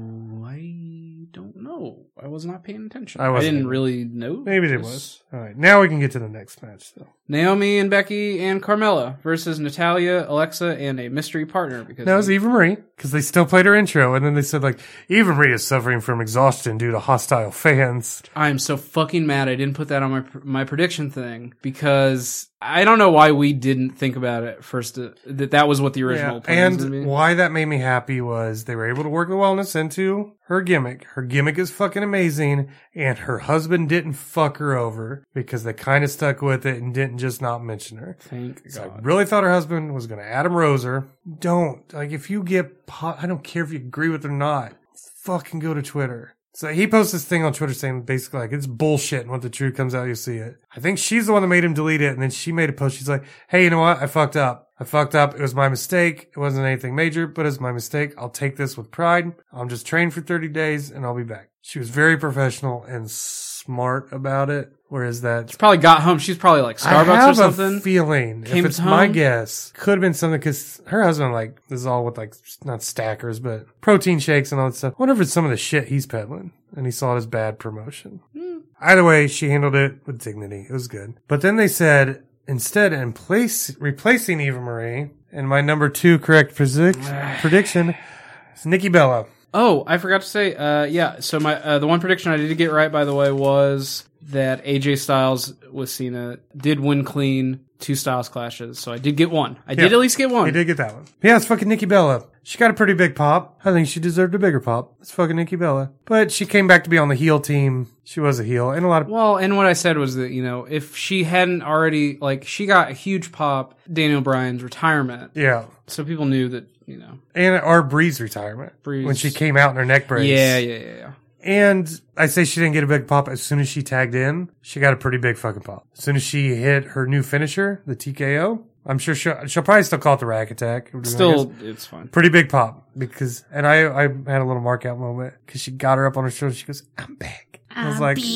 I don't know. I was not paying attention. I I wasn't didn't either. really know. Maybe it was. All right, now we can get to the next match, though. Naomi and Becky and Carmella versus Natalia, Alexa, and a mystery partner. Because That was Eva Marie, because they still played her intro, and then they said, like, Eva Marie is suffering from exhaustion due to hostile fans. I'm so fucking mad I didn't put that on my prediction thing, because I don't know why we didn't think about it first, that was what the original plan was going to And be. why that made me happy was they were able to work the wellness into her gimmick. Her gimmick is fucking amazing, and her husband didn't fuck her over, because they kind of stuck with it and didn't just not mention her. Thank So I God. really thought her husband was going to Adam Rose her. Don't. Like, if you get I don't care if you agree with it or not. Fucking go to Twitter. So he posts this thing on Twitter saying basically like it's bullshit, and when the truth comes out, you'll see it. I think she's the one that made him delete it, and then she made a post. She's like, hey, you know what? I fucked up. It was my mistake. It wasn't anything major, but it's my mistake. I'll take this with pride. I'm just trained for 30 days and I'll be back. She was very professional and smart about it. Whereas that Probably got home. She's probably like I Starbucks have or something. a feeling, Came if it's my home. guess, could have been something because her husband, like, this is all with, like, not stackers, but protein shakes and all that stuff. I wonder if it's some of the shit he's peddling and he saw it as bad promotion. Either way, she handled it with dignity. It was good. But then they said, instead, replacing Eva Marie, and my number 2 correct prediction is Nikki Bella. Oh, I forgot to say, yeah, so my the one prediction I did get right, by the way, was that AJ Styles with Cena did win clean 2 Styles clashes, so I did get one. I did at least get one. He did get that one. Yeah, it's fucking Nikki Bella. She got a pretty big pop. I think she deserved a bigger pop. It's fucking Nikki Bella. But she came back to be on the heel team. She was a heel. And a lot of... Well, and what I said was that, you know, if she hadn't already, like, she got a huge pop, Daniel Bryan's retirement, Yeah. so people knew that, you know. And our Bree's retirement. Breeze. When she came out in her neck brace. Yeah. And I say she didn't get a big pop. As soon as she tagged in, she got a pretty big fucking pop. As soon as she hit her new finisher, the TKO, I'm sure she'll probably still call it the Rack Attack. Still, it's fine. Pretty big pop. Because, and I had a little mark out moment because she got her up on her shoulder. She goes, I'm back. I was like,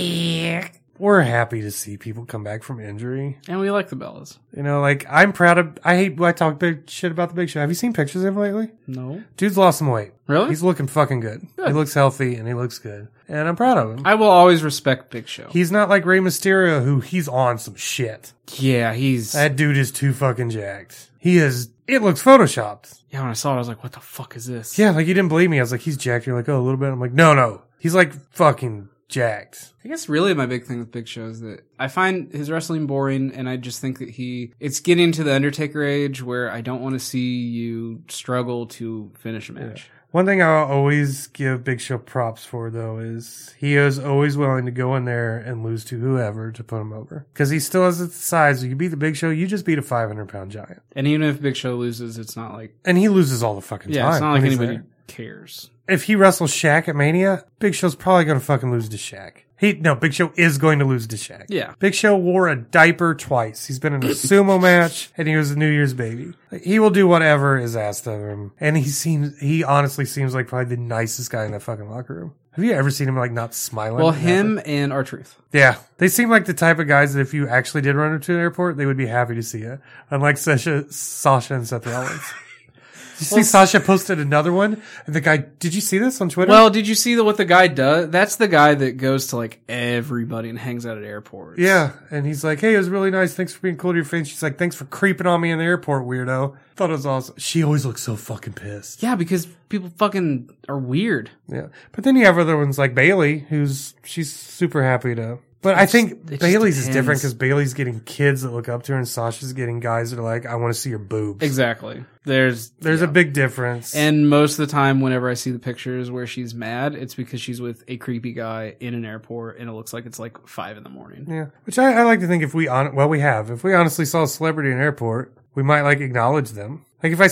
we're happy to see people come back from injury. And we like the Bellas. You know, like, I'm proud of, I talk big shit about the Big Show. Have you seen pictures of him lately? No. Dude's lost some weight. Really? He's looking fucking good. Good. He looks healthy and he looks good. And I'm proud of him. I will always respect Big Show. He's not like Rey Mysterio, who he's on some shit. Yeah, he's... That dude is too fucking jacked. He is, it looks photoshopped. Yeah, when I saw it, I was like, what the fuck is this? Yeah, like you didn't believe me. I was like, he's jacked. You're like, oh, a little bit. I'm like, no. He's like fucking jacked. I guess really my big thing with Big Show is that I find his wrestling boring, and I just think that it's getting to the Undertaker age where I don't want to see you struggle to finish a match. One thing I'll always give Big Show props for, though, is he is always willing to go in there and lose to whoever to put him over. Because he still has the size. You beat the Big Show, you just beat a 500-pound giant. And even if Big Show loses, it's not like... And he loses all the fucking time. Yeah, it's not like when he's anybody there. cares. If he wrestles Shaq at Mania, Big Show's probably going to fucking lose to Shaq. Big Show is going to lose to Shaq. Yeah. Big Show wore a diaper twice. He's been in a sumo match, and he was a New Year's baby. Like, he will do whatever is asked of him. And he honestly seems like probably the nicest guy in that fucking locker room. Have you ever seen him, like, not smiling? Well, him and R-Truth. Yeah. They seem like the type of guys that if you actually did run into an airport, they would be happy to see you. Unlike Sasha and Seth Rollins. Did you see Sasha posted another one? And the guy, did you see this on Twitter? Well, did you see what the guy does? That's the guy that goes to like everybody and hangs out at airports. Yeah. And he's like, hey, it was really nice. Thanks for being cool to your face. She's like, thanks for creeping on me in the airport, weirdo. Thought it was awesome. She always looks so fucking pissed. Yeah, because people fucking are weird. Yeah. But then you have other ones like Bailey, she's super happy to. But I think just Bailey's is depends. different because Bailey's getting kids that look up to her and Sasha's getting guys that are like, I want to see your boobs. Exactly. There's a big difference. And most of the time, whenever I see the pictures where she's mad, it's because she's with a creepy guy in an airport, and it looks like it's like 5 a.m. Yeah. Which I like to think if we honestly saw a celebrity in an airport, we might like acknowledge them. Like if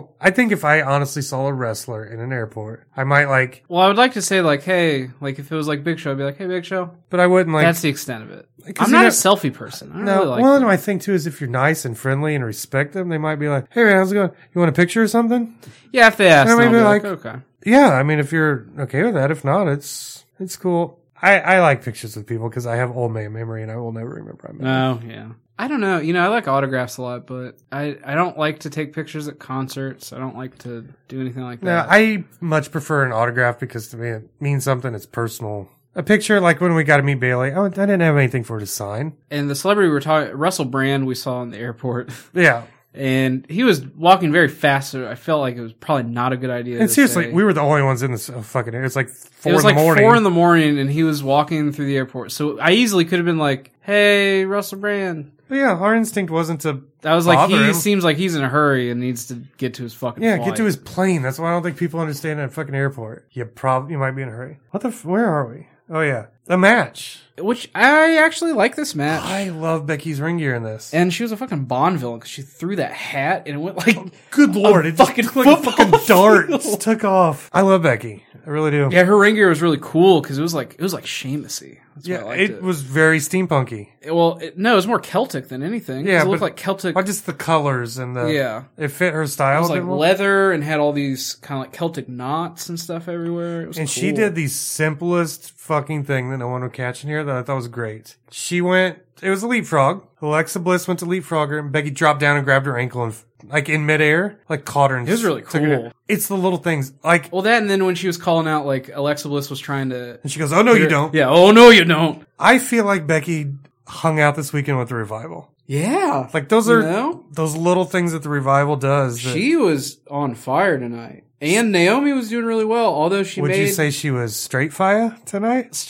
I honestly saw a wrestler in an airport, I might like, Well, I would like to say like, hey, like if it was like Big Show, I'd be like, hey, Big Show. but I wouldn't like. That's the extent of it. 'Cause I'm you not know- a selfie person. I don't No, really like well, that. my thing too is if you're nice and friendly and respect them, they might be like, hey man, how's it going? You want a picture or something? Yeah, if they ask, I then mean, I'll be like- okay. Yeah, I mean, if you're okay with that, if not, it's cool. I like pictures with people because I have old man memory and I will never remember. I met them. No, yeah. I don't know. I like autographs a lot, but I don't like to take pictures at concerts. I don't like to do anything like No, that. I much prefer an autograph because to me it means something. It's personal. A picture, like when we got to meet Bailey, I didn't have anything for her to sign. And the celebrity we were talking, Russell Brand, we saw in the airport. Yeah. And he was walking very fast, so I felt like it was probably not a good idea. And to seriously, say. we were the only ones in this fucking area. It's like 4 It was in like the morning. 4 in the morning, and he was walking through the airport. So I easily could have been like, "Hey, Russell Brand." But yeah, our instinct wasn't to I was like, bother he him. seems like he's in a hurry and needs to get to his fucking Yeah, flight. get to his plane. That's why I don't think people understand at a fucking airport. You might be in a hurry. Where are we? Oh yeah. The match. Which I actually like this match. I love Becky's ring gear in this. And she was a fucking Bond villain because she threw that hat and it went like Good lord, it just fucking took like a football fucking dart. field. Took off. I love Becky. I really do. Yeah, her ring gear was really cool because it was like Sheamus-y. That's why I Yeah, liked it was very steampunky. No, it was more Celtic than anything. Yeah, it looked but- like Celtic. Not just the colors and the Yeah. it fit her style. It was a like bit more. leather and had all these kind of like Celtic knots and stuff everywhere. It was And cool. she did the simplest fucking thing that no one would catch in here that I thought was great. It was a leapfrog. Alexa Bliss went to leapfrog her and Becky dropped down and grabbed her ankle and like in midair, like caught her and It was really took her- cool. It's the little things. Like, Well, that and then when she was calling out, like Alexa Bliss was trying to. and she goes, "Oh no, you don't." Yeah. Oh no, you don't. I feel like Becky hung out this weekend with the Revival. Yeah. Like those You are know? those little things that the Revival does. That, She was on fire tonight, and Naomi was doing really well. Although she would made. you say she was straight fire tonight?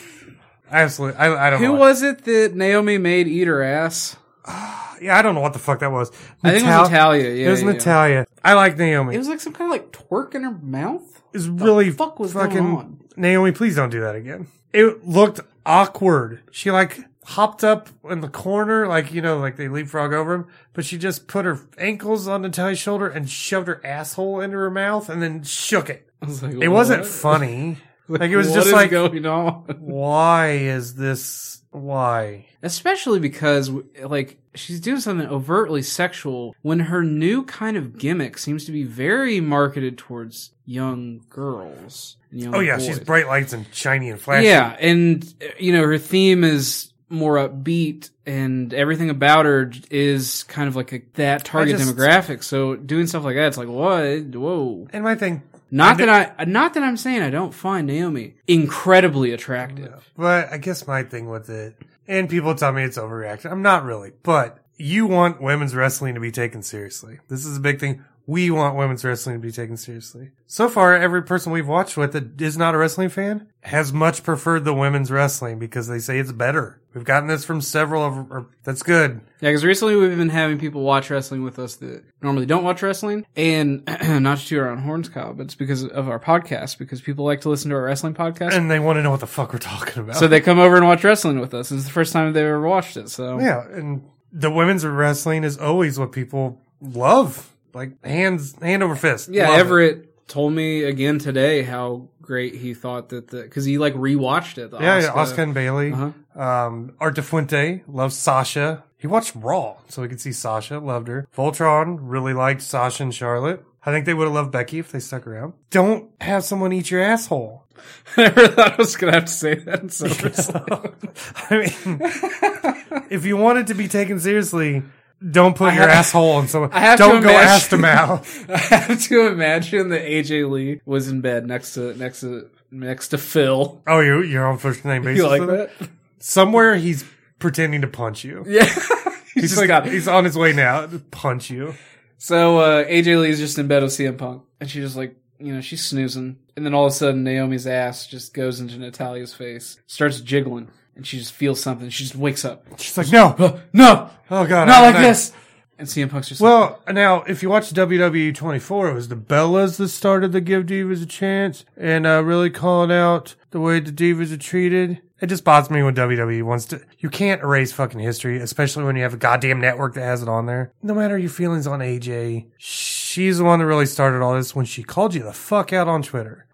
Absolutely. I don't know. Who was it that Naomi made eat her ass? Yeah, I don't know what the fuck that was. I think it was Natalia. Yeah, It was yeah. Natalia. I like Naomi. It was like some kind of like twerk in her mouth. It's really fuck was fucking going on? Naomi, please don't do that again. It looked awkward. She like hopped up in the corner, like like they leapfrog over him, but she just put her ankles on Natalia's shoulder and shoved her asshole into her mouth and then shook it. I was like, It wasn't what? funny. Like it was What just is like, going on? why is this? Why? Especially because, like, she's doing something overtly sexual when her new kind of gimmick seems to be very marketed towards young girls. And young Oh yeah, boys. she's bright lights and shiny and flashy. Yeah, and, her theme is more upbeat, and everything about her is kind of like that target demographic. So doing stuff like that, it's like, what? Whoa. And my thing, Not that I'm saying I don't find Naomi incredibly attractive. but I guess my thing with it, and people tell me it's overreaction. I'm not really, but you want women's wrestling to be taken seriously. This is a big thing. We want women's wrestling to be taken seriously. So far, every person we've watched with that is not a wrestling fan has much preferred the women's wrestling because they say it's better. We've gotten this from several that's good. Yeah, because recently we've been having people watch wrestling with us that normally don't watch wrestling. And not to toot our own horns, Kyle, but it's because of our podcast, because people like to listen to our wrestling podcast. And they want to know what the fuck we're talking about. So they come over and watch wrestling with us. It's the first time they've ever watched it. So yeah, and the women's wrestling is always what people love. Like hand over fist. yeah, Love it. Everett told me again today how great he thought that because he like rewatched it. Asuka and Bailey. Uh-huh. Art de Fuente loves Sasha. He watched Raw, so he could see Sasha. Loved her. Voltron really liked Sasha and Charlotte. I think they would have loved Becky if they stuck around. Don't have someone eat your asshole. I never thought I was going to have to say that in so I mean, if you want it to be taken seriously, don't put your asshole in someone. Don't go ass to mouth. I have to imagine that AJ Lee was in bed next to Phil. Oh, you're on first name basis. You like with him? that? Somewhere he's pretending to punch you. Yeah. He's on his way now to punch you. So AJ Lee's just in bed with CM Punk, and she just like, she's snoozing, and then all of a sudden Naomi's ass just goes into Natalia's face, starts jiggling, and she just feels something. She just wakes up. She's like, no, No, oh god, not like this. And CM Punk's just Well, now if you watch WWE 24, it was the Bellas that started to give divas a chance and really calling out the way the divas are treated. It just bothers me when WWE wants to. You can't erase fucking history, especially when you have a goddamn network that has it on there. No matter your feelings on AJ, she's the one that really started all this when she called you the fuck out on Twitter.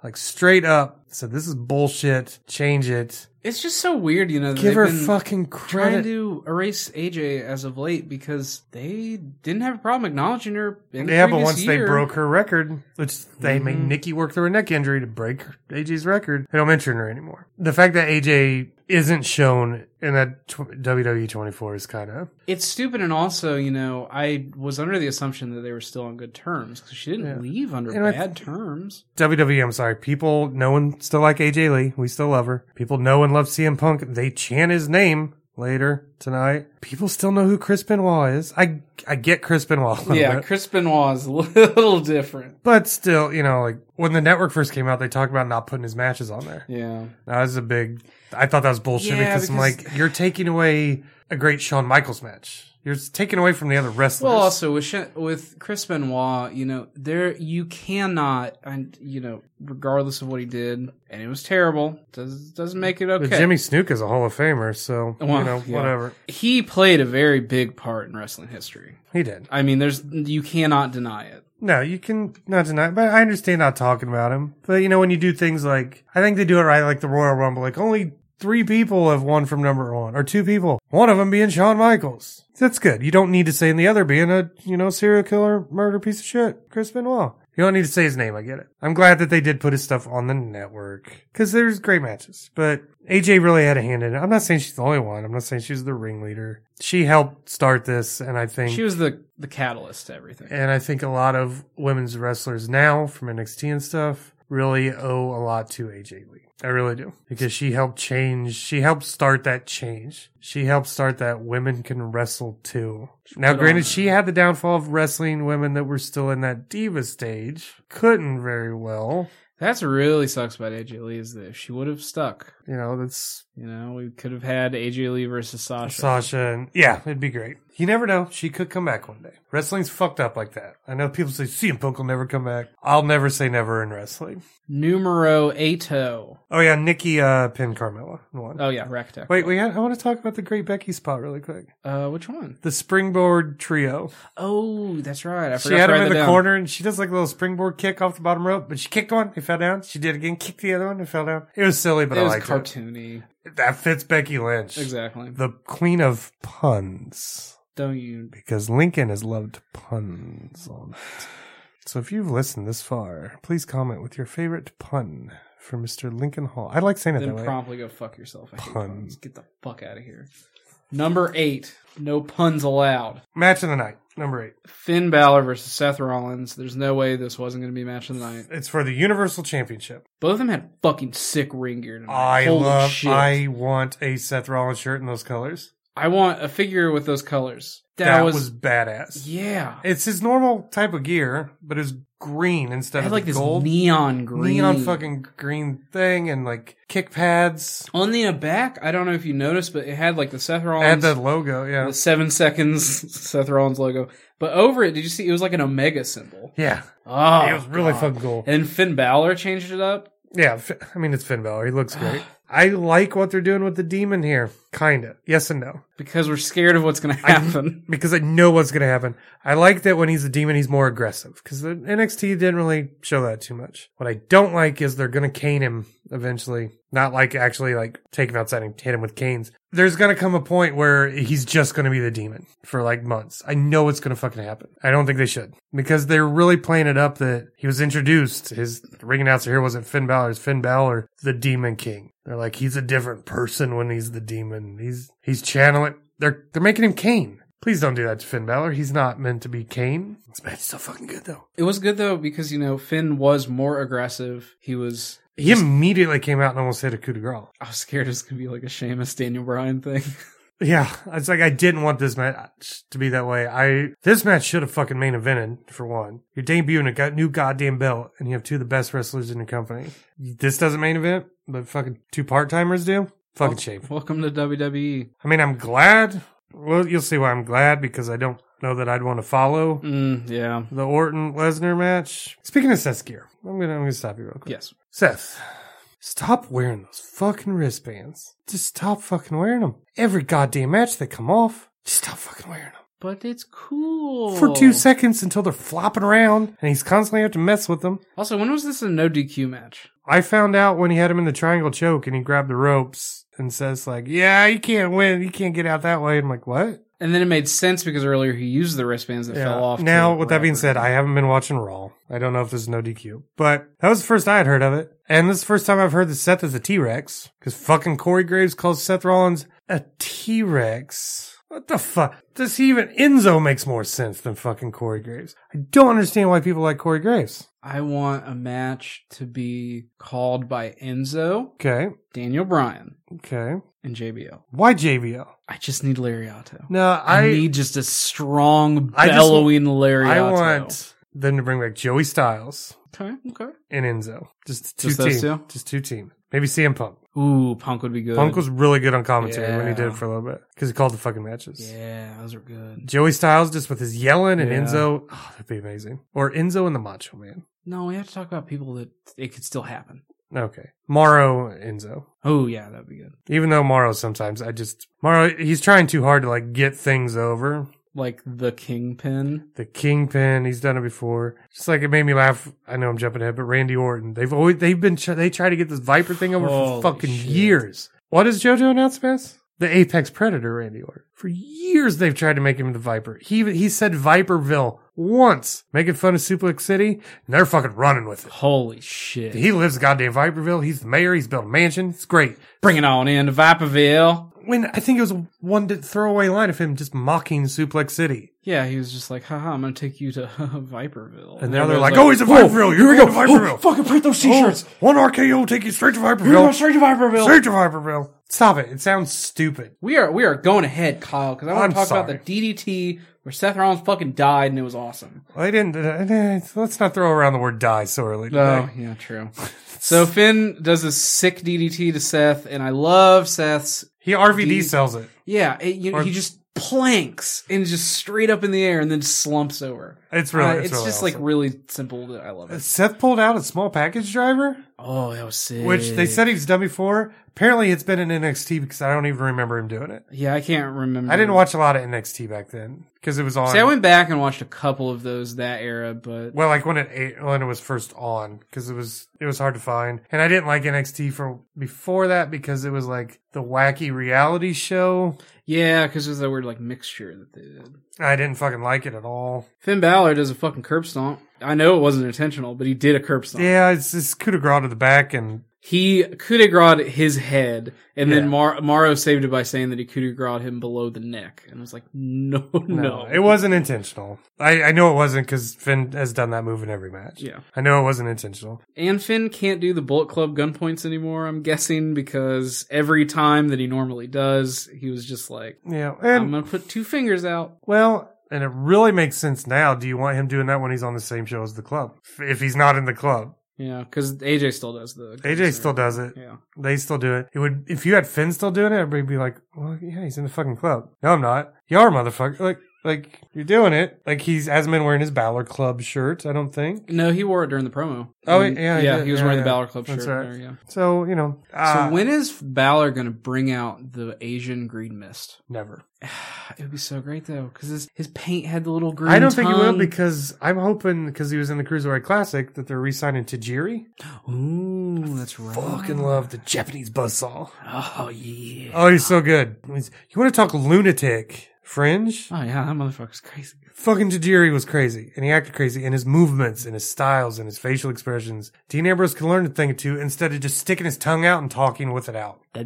Like straight up said, this is bullshit. Change it. It's just so weird, you know. That Give her they've been fucking trying credit. to erase AJ as of late because they didn't have a problem acknowledging her. In the Yeah, but previous once they year. broke her record, which they made Nikki work through a neck injury to break AJ's record, they don't mention her anymore. The fact that AJ isn't shown in that WWE 24 is kind of... It's stupid, and also, you know, I was under the assumption that they were still on good terms because she didn't leave under bad terms. WWE, I'm sorry. People know and still like AJ Lee. We still love her. People know and love CM Punk. They chant his name later tonight. People still know who Chris Benoit is. I get Chris Benoit a little bit. Chris Benoit is a little different. But still, you know, like when the network first came out, they talked about not putting his matches on there. Yeah. That was a big... I thought that was bullshit because I'm like, you're taking away a great Shawn Michaels match. You're taking away from the other wrestlers. Well, also with Chris Benoit, you know, you cannot, and you know, regardless of what he did, and it was terrible, doesn't make it okay. But Jimmy Snuka is a Hall of Famer, so you know, whatever. He played a very big part in wrestling history. He did. I mean, you cannot deny it. No, you can not deny it, but I understand not talking about him. But you know, when you do things like, I think they do it right, like the Royal Rumble, like only 3 people have won from number 1, or 2 people. One of them being Shawn Michaels. That's good. You don't need to say, and the other being a, you know, serial killer, murder piece of shit, Chris Benoit. You don't need to say his name. I get it. I'm glad that they did put his stuff on the network because there's great matches, but AJ really had a hand in it. I'm not saying she's the only one. I'm not saying she's the ringleader. She helped start this, and I think she was the catalyst to everything. And I think a lot of women's wrestlers now from NXT and stuff really owe a lot to AJ Lee. I really do. Because she helped start that change. She helped start that women can wrestle too. Now, granted, she had the downfall of wrestling women that were still in that diva stage. Couldn't very well. That's really sucks about AJ Lee is that if she would have stuck, you know, that's... You know, we could have had AJ Lee versus Sasha. And yeah, it'd be great. You never know. She could come back one day. Wrestling's fucked up like that. I know people say CM Punk will never come back. I'll never say never in wrestling. Numero 8. Oh yeah, Nikki pinned Carmella. Won. Oh yeah, Rectech. Wait, I want to talk about the Great Becky spot really quick. Which one? The springboard trio. Oh, that's right. I forgot she had to him write in the that corner, and she does like a little springboard kick off the bottom rope, but she kicked one, it fell down. She did again, kicked the other one, it fell down. It was silly, but I liked it. It was cartoony. That fits Becky Lynch. Exactly. The queen of puns. Don't you? Because Lincoln has loved puns on it. So if you've listened this far, please comment with your favorite pun for Mr. Lincoln Hall. I like saying it that way. Then promptly go fuck yourself. I hate puns. Get the fuck out of here. Number 8. No puns allowed. Match of the night. Number 8. Finn Balor versus Seth Rollins. There's no way this wasn't going to be match of the night. It's for the Universal Championship. Both of them had fucking sick ring gear tonight. I want a Seth Rollins shirt in those colors. I want a figure with those colors. That was badass. Yeah. It's his normal type of gear, but it's green instead of like gold. This neon green. Neon fucking green thing and like kick pads. On the back, I don't know if you noticed, but it had like the Seth Rollins. It had that logo, yeah. The 7 seconds Seth Rollins logo. But over it, did you see? It was like an Omega symbol. Yeah. Oh, it was really fucking cool. And Finn Balor changed it up. Yeah, I mean, it's Finn Balor. He looks great. I like what they're doing with the demon here. Kinda. Yes and no. Because we're scared of what's going to happen. Because I know what's going to happen. I like that when he's a demon, he's more aggressive. Because the NXT didn't really show that too much. What I don't like is they're going to cane him eventually. Not like actually like take him outside and hit him with canes. There's going to come a point where he's just going to be the demon for like months. I know it's going to fucking happen. I don't think they should. Because they're really playing it up that he was introduced. His ring announcer here wasn't Finn Balor. It's Finn Balor, the Demon King. They're like, he's a different person when he's the demon. He's channeling. They're making him Kane. Please don't do that to Finn Balor. He's not meant to be Kane. This match is so fucking good though. It was good though because, you know, Finn was more aggressive. He immediately came out and almost hit a coup de grace. I was scared it was going to be like a Sheamus Daniel Bryan thing. Yeah, it's like I didn't want this match to be that way. This match should have fucking main evented, for one. You're debuting a new goddamn belt, and you have 2 of the best wrestlers in your company. This doesn't main event, but fucking 2 part-timers do? Fucking shameful. Welcome to WWE. I mean, I'm glad. Well, you'll see why I'm glad, because I don't know that I'd want to follow the Orton-Lesnar match. Speaking of Seth's gear, I'm gonna stop you real quick. Yes. Seth. Stop wearing those fucking wristbands. Just stop fucking wearing them. Every goddamn match they come off, just stop fucking wearing them. But it's cool. For 2 seconds until they're flopping around, and he's constantly have to mess with them. Also, when was this a no DQ match? I found out when he had him in the triangle choke and he grabbed the ropes and says like, yeah, you can't win. You can't get out that way. I'm like, what? And then it made sense because earlier he used the wristbands that fell off. Now, with that being said, I haven't been watching Raw. I don't know if there's no DQ. But that was the first I had heard of it. And this is the first time I've heard that Seth is a T-Rex. Because fucking Corey Graves calls Seth Rollins a T-Rex. What the fuck? Does he even... Enzo makes more sense than fucking Corey Graves. I don't understand why people like Corey Graves. I want a match to be called by Enzo, Okay. Daniel Bryan, Okay. and JBL. Why JBL? I just need Lariato. No, I need just a strong, I just bellowing Lariato. I want them to bring back Joey Styles Okay. and Enzo. Just Just two those teams. two? Just 2 teams. Maybe CM Punk. Ooh, Punk would be good. Punk was really good on commentary when he did Yeah. it for a little bit. Because he called the fucking matches. Yeah, those are good. Joey Styles just with his yelling and Yeah. Enzo. Oh, that'd be amazing. Or Enzo and the Macho Man. No, we have to talk about people that it could still happen. Okay. Morrow, Enzo. Oh, yeah, that'd be good. Even though Morrow sometimes, Morrow, he's trying too hard to like get things over. Like the Kingpin. The Kingpin, he's done it before. Just like it made me laugh. I know I'm jumping ahead, but Randy Orton, they try to get this Viper thing over Holy for fucking shit. years. What does JoJo announce him as? The Apex Predator, Randy Orton. For years they've tried to make him the Viper. He said Viperville once, making fun of Suplex City, and they're fucking running with it. Holy shit. He lives in goddamn Viperville. He's the mayor. He's built a mansion. It's great. Bring it on in to Viperville. When I think it was one throwaway line of him just mocking Suplex City. Yeah, he was just like, haha, I'm going to take you to Viperville. And now they're everybody's like, oh, he's a Viperville. You're going to Viperville. Fucking print those t-shirts. One RKO will take you straight to You're Viperville. going straight to Viperville. Straight to Viperville. Stop it. It sounds stupid. We are going ahead, Kyle, because I want I'm to talk about sorry. the DDT where Seth Rollins fucking died and it was awesome. Well, they didn't. Let's not throw around the word die so early today. Oh, yeah, true. So Finn does a sick DDT to Seth, and I love Seth's. He RVD sells it. Yeah, he just planks and just straight up in the air and then slumps over. It's really, it's really just awesome. like really simple. I love it. Seth pulled out a small package driver, Oh, that was sick. which they said he's done before. Apparently, it's been in NXT because I don't even remember him doing it. Yeah, I can't remember. I didn't watch a lot of NXT back then because it was on. See, I went back and watched a couple of those that era, but Well, like when it was first on, because it was hard to find, and I didn't like NXT for before that because it was like the wacky reality show. yeah, because it was that weird like mixture that they did. I didn't fucking like it at all. Finn Balor does a fucking curb stomp. I know it wasn't intentional, but he did a curb stomp. Yeah, it's just coup de grace to the back, and He coup de grace his head, and then Yeah. Morrow saved it by saying that he coup de grace him below the neck. And I was like, no. it wasn't intentional. I know it wasn't because Finn has done that move in every match. Yeah. I know it wasn't intentional. And Finn can't do the Bullet Club gun points anymore, I'm guessing, because every time that he normally does, he was just like, Yeah, I'm and going to put 2 fingers out. well, and it really makes sense now. Do you want him doing that when he's on the same show as the club? If he's not in the club. Yeah, because AJ still does the... AJ still does it. Yeah. They still do it. It would, if you had Finn still doing it, everybody'd be like, well, yeah, he's in the fucking club. No, I'm not. You are, motherfucker. Like, you're doing it. Like, hasn't been wearing his Balor Club shirt, I don't think. No, he wore it during the promo. Oh, And- yeah, he Yeah, did. he was Yeah, wearing yeah. the Balor Club That's shirt. right. There, yeah. So, So when is Balor going to bring out the Asian green mist? never. It would be so great though, because his paint had the little green. I don't think he will tongue. because I'm hoping because he was in the Cruiserweight Classic that they're re-signing Tajiri. Ooh, that's right. Fucking love the Japanese buzzsaw. Oh yeah. Oh, he's so good. You want to talk lunatic? Fringe? Oh yeah, that motherfucker's crazy. Fucking Tajiri was crazy, and he acted crazy, and his movements, and his styles, and his facial expressions. Dean Ambrose can learn a thing or two instead of just sticking his tongue out and talking with it out. I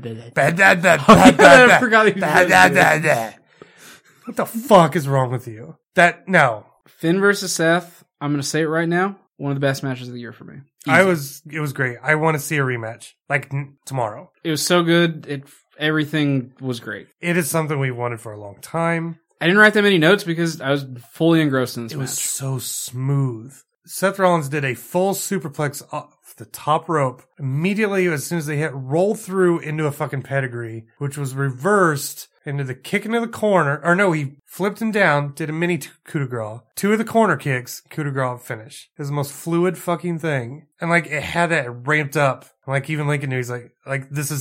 I forgot he was that. What the fuck is wrong with you? No. Finn versus Seth. I'm gonna say it right now. One of the best matches of the year for me. Easy. It was great. I want to see a rematch, like tomorrow. It was so good. Everything was great. It is something we've wanted for a long time. I didn't write that many notes because I was fully engrossed in this It match. was so smooth. Seth Rollins did a full superplex off the top rope immediately as soon as they hit roll through into a fucking pedigree, which was reversed into the kick into the corner. Or no, he flipped him down, did a mini coup de grace. 2 of the corner kicks, coup de grace finish. It was the most fluid fucking thing. And like it had that ramped up. Like even Lincoln knew, he's like, this is it.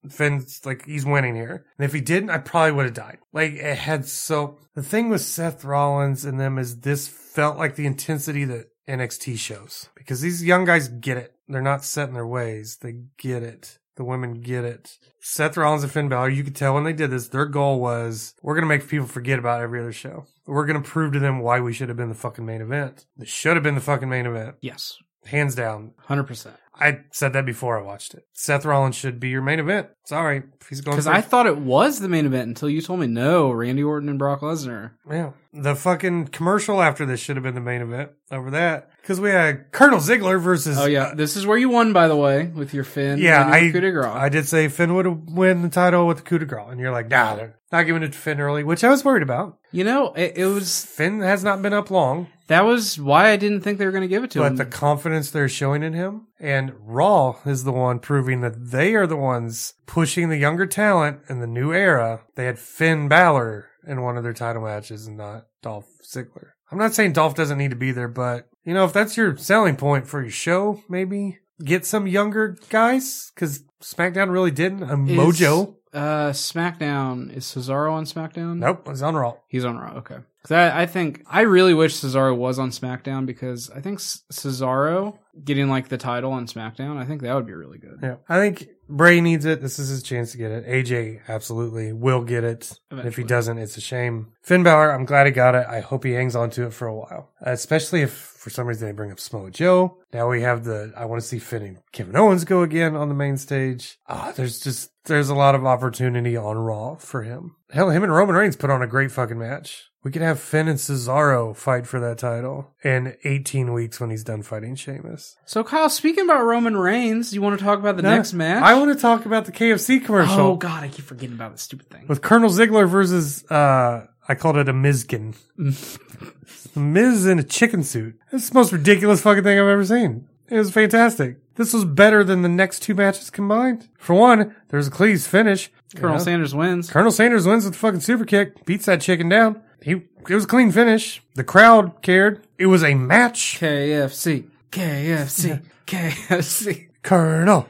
Finn's like, he's winning here. And if he didn't, I probably would have died. Like, it had the thing with Seth Rollins and them is this felt like the intensity that NXT shows. Because these young guys get it. They're not set in their ways. They get it. The women get it. Seth Rollins and Finn Balor, you could tell when they did this, their goal was, we're going to make people forget about every other show. We're going to prove to them why we should have been the fucking main event. This should have been the fucking main event. Yes. Hands down. 100%. I said that before I watched it. Seth Rollins should be your main event. Sorry. If he's going Because I thought it was the main event until you told me no, Randy Orton and Brock Lesnar. Yeah. The fucking commercial after this should have been the main event over that. Because we had Colonel Ziggler versus... Oh, yeah. This is where you won, by the way, with your Finn. Yeah, and your coup de grace. I did say Finn would win the title with the coup de grace. And you're like, nah, they're not giving it to Finn early, which I was worried about. You know, it was... Finn has not been up long. That was why I didn't think they were going to give it to him. But the confidence they're showing in him, and Raw is the one proving that they are the ones pushing the younger talent in the new era. They had Finn Balor in one of their title matches and not Dolph Ziggler. I'm not saying Dolph doesn't need to be there, but, you know, if that's your selling point for your show, maybe get some younger guys, because SmackDown really didn't. Mojo. SmackDown, is Cesaro on SmackDown? Nope, he's on Raw. He's on Raw, okay. Because I really wish Cesaro was on SmackDown, because I think Cesaro getting like the title on SmackDown, I think that would be really good. Yeah, I think Bray needs it. This is his chance to get it. AJ absolutely will get it. Eventually. If he doesn't, it's a shame. Finn Balor, I'm glad he got it. I hope he hangs on to it for a while. Especially if for some reason they bring up Samoa Joe. Now we have I want to see Finn and Kevin Owens go again on the main stage. There's a lot of opportunity on Raw for him. Hell, him and Roman Reigns put on a great fucking match. We could have Finn and Cesaro fight for that title in 18 weeks when he's done fighting Sheamus. So, Kyle, speaking about Roman Reigns, do you want to talk about the next match? I want to talk about the KFC commercial. Oh, God, I keep forgetting about this stupid thing. With Colonel Ziggler versus, I called it a Mizkin. The Miz in a chicken suit. It's the most ridiculous fucking thing I've ever seen. It was fantastic. This was better than the next two matches combined. For one, there's a Cleese finish. Colonel Sanders wins. Colonel Sanders wins with the fucking super kick. Beats that chicken down. It was a clean finish. The crowd cared. It was a match. KFC. Colonel.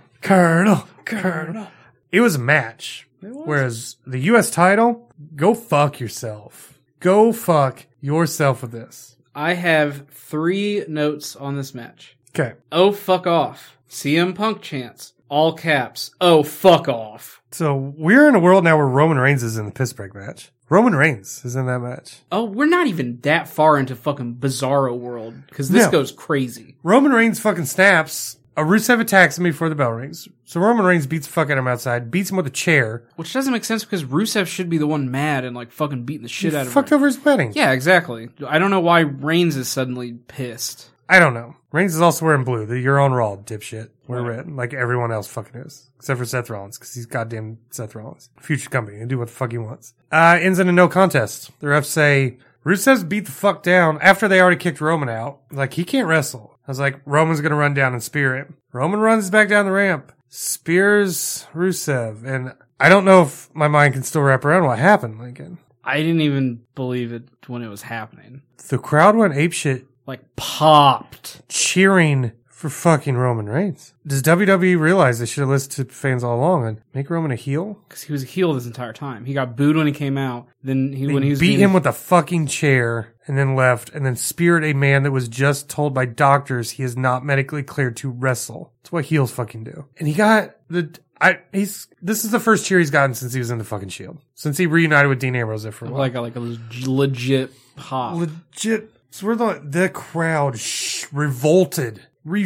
It was a match. Whereas the U.S. title, go fuck yourself. Go fuck yourself with this. I have 3 notes on this match. Okay. Oh, fuck off. CM Punk chants. All caps. Oh, fuck off. So we're in a world now where Roman Reigns is in the piss break match. Roman Reigns is in that match. Oh, we're not even that far into fucking Bizarro world, because this goes crazy. Roman Reigns fucking snaps. Rusev attacks him before the bell rings. So Roman Reigns beats the fuck out of him outside, beats him with a chair. Which doesn't make sense, because Rusev should be the one mad and like fucking beating the shit out of him. Fucked over his wedding. Yeah, exactly. I don't know why Reigns is suddenly pissed. I don't know. Reigns is also wearing blue. You're on Raw, dipshit. We're red, like everyone else fucking is. Except for Seth Rollins, because he's goddamn Seth Rollins. Future company, and do what the fuck he wants. Ends in a no contest. The refs say, Rusev's beat the fuck down after they already kicked Roman out. Like, he can't wrestle. I was like, Roman's gonna run down and spear him. Roman runs back down the ramp, spears Rusev, and I don't know if my mind can still wrap around what happened, Lincoln. I didn't even believe it when it was happening. The crowd went apeshit. Like, popped. Cheering for fucking Roman Reigns. Does WWE realize they should have listened to fans all along and make Roman a heel? Because he was a heel this entire time. He got booed when he came out. Then when he was beat him with a fucking chair and then left and then speared a man that was just told by doctors he is not medically cleared to wrestle. That's what heels fucking do. And he got this is the first cheer he's gotten since he was in the fucking Shield. Since he reunited with Dean Ambrose there for a while. Like a legit pop. Legit. So the crowd revolted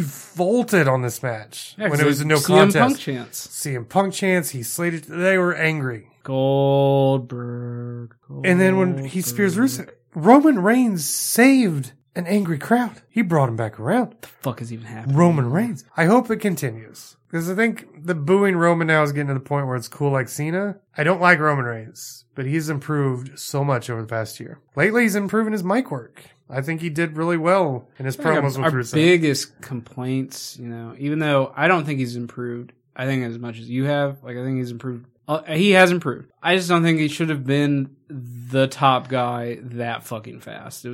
on this match when it was a no contest. CM Punk chants. CM Punk chants. He slated. They were angry. Goldberg. And then when he spears Rusev, Roman Reigns saved an angry crowd. He brought him back around. What the fuck is even happening? Roman Reigns. I hope it continues. Because I think the booing Roman now is getting to the point where it's cool like Cena. I don't like Roman Reigns, but he's improved so much over the past year. Lately, he's improving his mic work. I think he did really well in his promos with Rusev. Our biggest complaints, even though I don't think he's improved, I think as much as you have, I think he's improved. He has improved. I just don't think he should have been the top guy that fucking fast. It was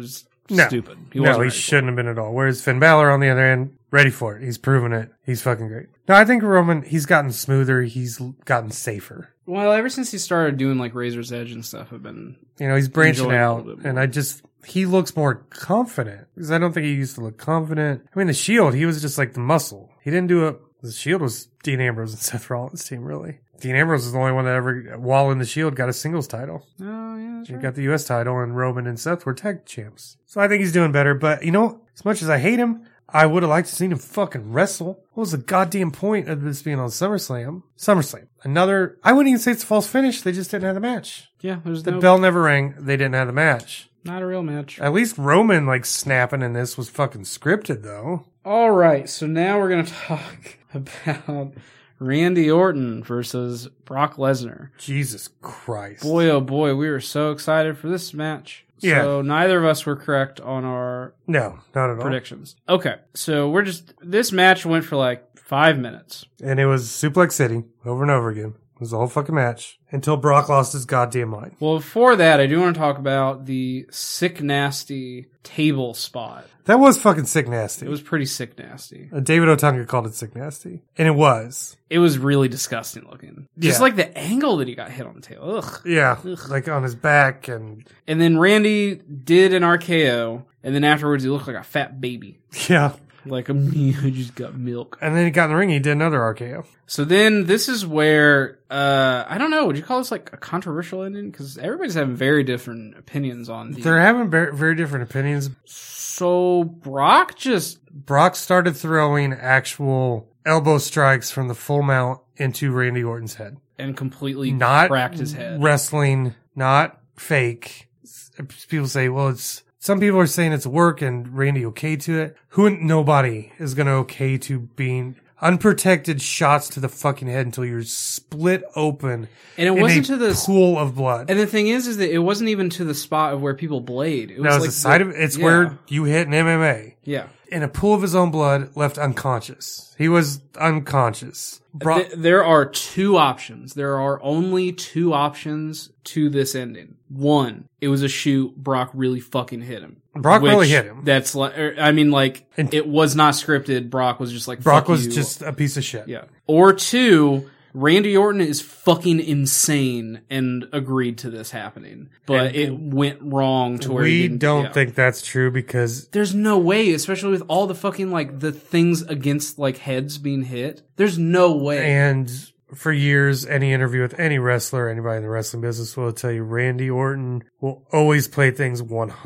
stupid. He wasn't ready for it. shouldn't have been at all. Whereas Finn Balor, on the other hand, ready for it. He's proven it. He's fucking great. No, I think Roman, he's gotten smoother. He's gotten safer. Well, ever since he started doing like Razor's Edge and stuff, I've been He's branching enjoying it a out, little bit more. and he looks more confident because I don't think he used to look confident. I mean, the Shield, he was just like the muscle. He didn't do it. The Shield was Dean Ambrose and Seth Rollins' team, really. Dean Ambrose is the only one that ever, while in the Shield, got a singles title. Oh, yeah, that's He right. got the U.S. title, and Roman and Seth were tag champs. So I think he's doing better. But, as much as I hate him, I would have liked to seen him fucking wrestle. What was the goddamn point of this being on SummerSlam? Another, I wouldn't even say it's a false finish. They just didn't have the match. Yeah, there's The no, bell never rang. They didn't have the match. not a real match. At least Roman, snapping in this was fucking scripted, though. All right, so now we're going to talk about Randy Orton versus Brock Lesnar. Jesus Christ. Boy, oh boy, we were so excited for this match. Yeah. So neither of us were correct on our No, not at all. predictions. Okay, so this match went for like 5 minutes. And it was Suplex City over and over again. It was the whole fucking match until Brock lost his goddamn mind. Well, before that, I do want to talk about the sick nasty table spot. That was fucking sick nasty. It was pretty sick nasty. David Otunga called it sick nasty. And it was. It was really disgusting looking. Just Yeah. like the angle that he got hit on the tail. Ugh. Yeah. Ugh. Like on his back and And then Randy did an RKO, and then afterwards he looked like a fat baby. yeah. Like me, I just got milk. And then he got in the ring, he did another RKO. So then this is where, I don't know, would you call this like a controversial ending? Because everybody's having very different opinions on the... They're having very, very different opinions. So Brock just... Brock started throwing actual elbow strikes from the full mount into Randy Orton's head. and completely Not cracked his head. wrestling, not fake. People say, well, some people are saying it's work and Randy okay to it. Nobody is going to okay to being unprotected shots to the fucking head until you're split open. And it wasn't to the pool of blood. And the thing is that it wasn't even to the spot of where people blade. It was That was like the side of it. It's where you hit in MMA. Yeah. In a pool of his own blood, left unconscious. He was unconscious. There are two options. There are only two options to this ending. One, it was a shoot. Brock really fucking hit him. Brock really hit him. That's like, it was not scripted. Brock was just like, Brock fuck was you. just a piece of shit. Yeah. Or two, Randy Orton is fucking insane and agreed to this happening. But it went wrong to where we don't think that's true because there's no way, especially with all the fucking the things against heads being hit. There's no way. And for years, any interview with any wrestler, anybody in the wrestling business will tell you Randy Orton will always play things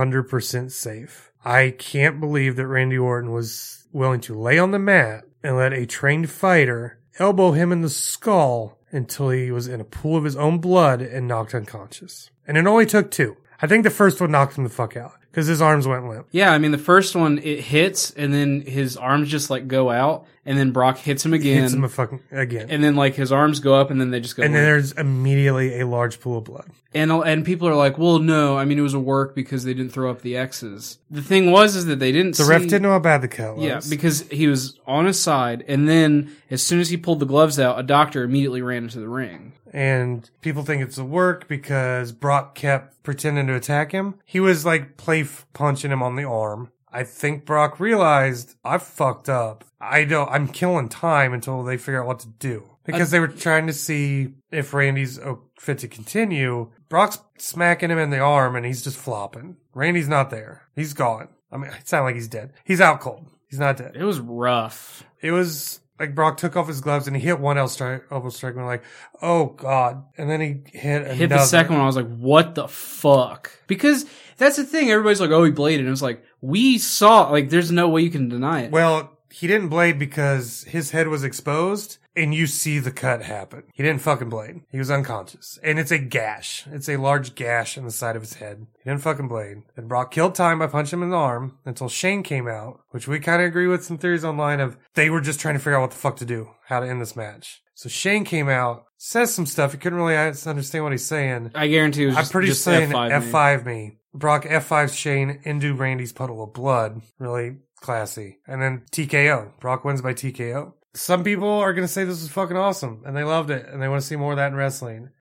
100% safe. I can't believe that Randy Orton was willing to lay on the mat and let a trained fighter elbow him in the skull until he was in a pool of his own blood and knocked unconscious. And it only took two. I think the first one knocked him the fuck out because his arms went limp. Yeah, the first one, it hits and then his arms just go out and then Brock hits him again. Hits him again. And then his arms go up and then they just go And limp. then there's immediately a large pool of blood. And people are like, well, no, it was a work because they didn't throw up the X's. The thing is that they didn't The ref didn't know how bad the cut was. Yeah, because he was on his side, and then as soon as he pulled the gloves out, a doctor immediately ran into the ring. And people think it's a work because Brock kept pretending to attack him. He was play punching him on the arm. I think Brock realized, I fucked up. I'm killing time until they figure out what to do. Because they were trying to see if Randy's fit to continue. Brock's smacking him in the arm and he's just flopping. Randy's not there. He's gone. It sounds like he's dead. He's out cold. He's not dead. It was rough. It was Brock took off his gloves and he hit one elbow strike and we're oh God. And then he hit another. Hit the second one. I was like, what the fuck? Because that's the thing. Everybody's like, oh, he bladed. And it was like, we saw, there's no way you can deny it. Well, he didn't blade because his head was exposed and you see the cut happen. He didn't fucking blade. He was unconscious. And it's a gash. It's a large gash in the side of his head. He didn't fucking blade. And Brock killed time by punching him in the arm until Shane came out, which we kind of agree with some theories online of they were just trying to figure out what the fuck to do, how to end this match. So Shane came out, says some stuff. You couldn't really understand what he's saying. I guarantee it was just, I'm pretty just saying F5 F5 me. Brock F5's Shane into Randy's puddle of blood. Really classy. And then TKO. Brock wins by TKO. Some people are going to say this is fucking awesome and they loved it and they want to see more of that in wrestling.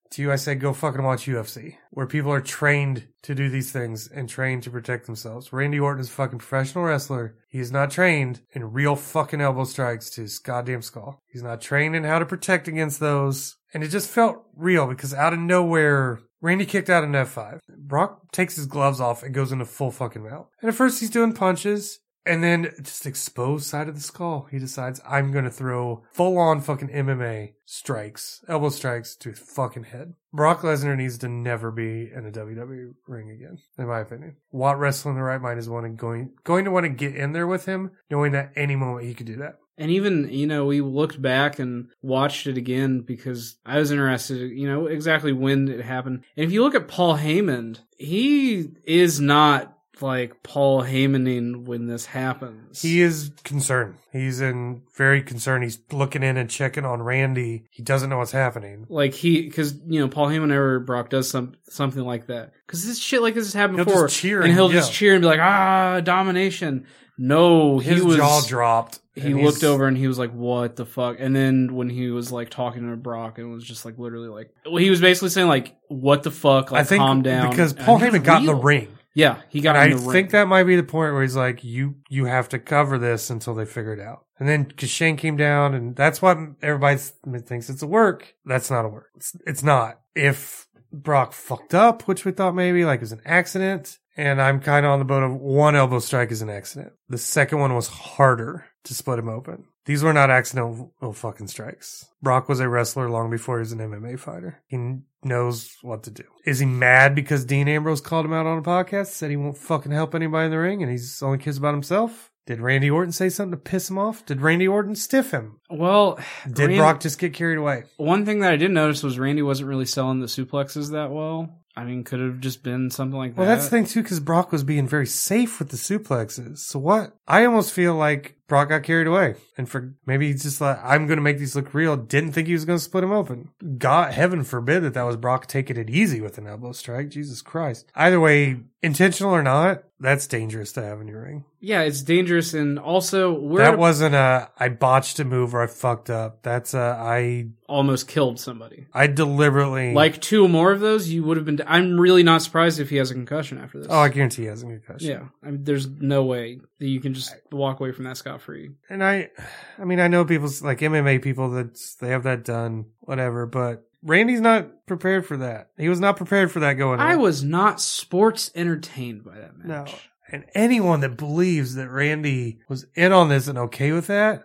to you, I say go fucking watch UFC, where people are trained to do these things and trained to protect themselves. Randy Orton is a fucking professional wrestler. He is not trained in real fucking elbow strikes to his goddamn skull. He's not trained in how to protect against those. And it just felt real because out of nowhere, Randy kicked out an F5. Brock takes his gloves off and goes into full fucking mount. And at first he's doing punches. And then just exposed side of the skull, he decides, I'm going to throw full-on fucking MMA strikes, elbow strikes to his fucking head. Brock Lesnar needs to never be in a WWE ring again, in my opinion. Watt wrestling the right mind is going to want to get in there with him, knowing that any moment he could do that. And even, we looked back and watched it again because I was interested, exactly when it happened. And if you look at Paul Heyman, he is not like Paul Heymaning when this happens. He is concerned. He's very concerned. He's looking in and checking on Randy. He doesn't know what's happening. Like because Paul Heyman or Brock does something like that. Because this shit like this has happened He'll before. Just cheer and he'll just cheer and be like, domination. No, his jaw dropped. He looked over and he was like, what the fuck? And then when he was like talking to Brock, it was just like literally like, he was basically saying like, what the fuck? Like, calm down. Because Paul Heyman got in the ring. Yeah, he got in the ring. I think that might be the point where he's like, you have to cover this until they figure it out. And then because Shane came down, and that's what everybody thinks it's a work. That's not a work. It's not. If Brock fucked up, which we thought maybe like it was an accident, and I'm kind of on the boat of one elbow strike is an accident. The second one was harder to split him open. These were not accidental fucking strikes. Brock was a wrestler long before he was an MMA fighter. He knows what to do. Is he mad because Dean Ambrose called him out on a podcast, said he won't fucking help anybody in the ring and he's only cares about himself? Did Randy Orton say something to piss him off? Did Randy Orton stiff him? Well, did Brock just get carried away? One thing that I did notice was Randy wasn't really selling the suplexes that well. I mean, could have just been something like that. Well, that's the thing, too, because Brock was being very safe with the suplexes. So what? I almost feel like Brock got carried away. And maybe he's just like, I'm going to make these look real. Didn't think he was going to split him open. God, heaven forbid that was Brock taking it easy with an elbow strike. Jesus Christ. Either way, intentional or not, that's dangerous to have in your ring. Yeah, it's dangerous. And also, that wasn't I botched a move or I fucked up. That's I almost killed somebody. I deliberately. Like 2 more of those, you would have been. I'm really not surprised if he has a concussion after this. Oh, I guarantee he has a concussion. Yeah. I mean, there's no way that you can just walk away from that scot-free. And I mean, I know people's like MMA people that they have that done, whatever, but Randy's not prepared for that. He was not prepared for that going on. I was not sports entertained by that match. No. And anyone that believes that Randy was in on this and okay with that,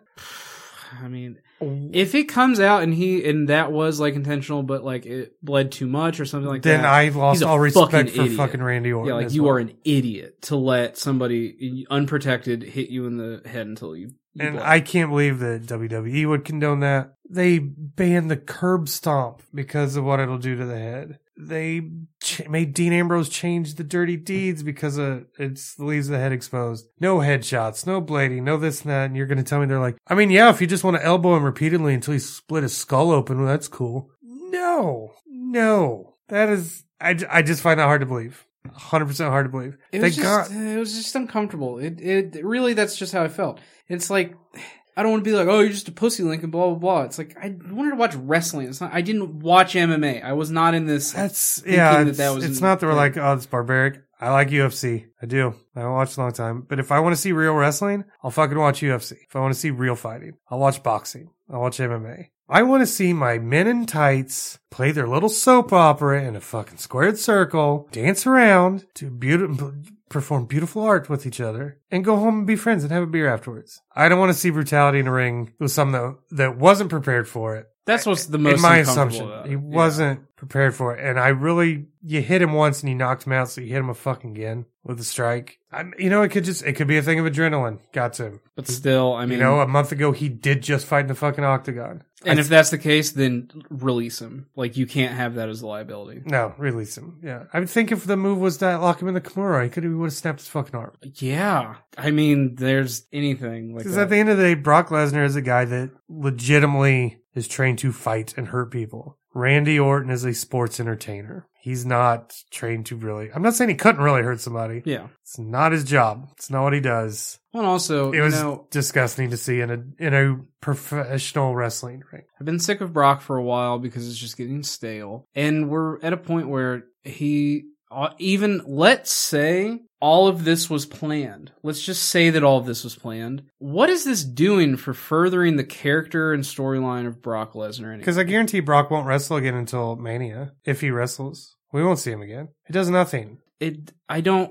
I mean, if it comes out and that was like intentional, but like it bled too much or something like then that, I lost all respect for fucking Randy Orton. Yeah, like you are an idiot to let somebody unprotected hit you in the head until you and bled. I can't believe that WWE would condone that. They banned the curb stomp because of what it'll do to the head. They made Dean Ambrose change the dirty deeds because it leaves the head exposed. No headshots, no blading, no this and that. And you're going to tell me they're like, I mean, yeah, if you just want to elbow him repeatedly until he split his skull open, well, that's cool. No. That is, I just find that hard to believe. 100% hard to believe. It was just uncomfortable. It really, that's just how I felt. It's like, I don't want to be like, oh, you're just a pussy Link and blah, blah, blah. It's like, I wanted to watch wrestling. I didn't watch MMA. I was not in this. It's not that we're like, oh, it's barbaric. I like UFC. I do. I haven't watched a long time. But if I want to see real wrestling, I'll fucking watch UFC. If I want to see real fighting, I'll watch boxing. I'll watch MMA. I want to see my men in tights play their little soap opera in a fucking squared circle, dance around, perform beautiful art with each other, and go home and be friends and have a beer afterwards. I don't want to see brutality in the ring with someone that wasn't prepared for it. That's what's the most in my assumption. He wasn't prepared for it. And you hit him once and you knocked him out, so you hit him a fucking again with a strike. It could be a thing of adrenaline. Got to him. But still, I mean, a month ago he did just fight in the fucking octagon. And if that's the case, then release him. Like, you can't have that as a liability. No, release him. Yeah. I would think if the move was to lock him in the Kimura, he would have snapped his fucking arm. Yeah. I mean, there's anything like that. Because at the end of the day, Brock Lesnar is a guy that legitimately is trained to fight and hurt people. Randy Orton is a sports entertainer. He's not trained to really... I'm not saying he couldn't really hurt somebody. Yeah. It's not his job. It's not what he does. Well, and also, It was disgusting to see in a professional wrestling ring. I've been sick of Brock for a while because it's just getting stale. And we're at a point where let's say all of this was planned. Let's just say that all of this was planned. What is this doing for furthering the character and storyline of Brock Lesnar? Because I guarantee Brock won't wrestle again until Mania. If he wrestles, we won't see him again. He does nothing. I don't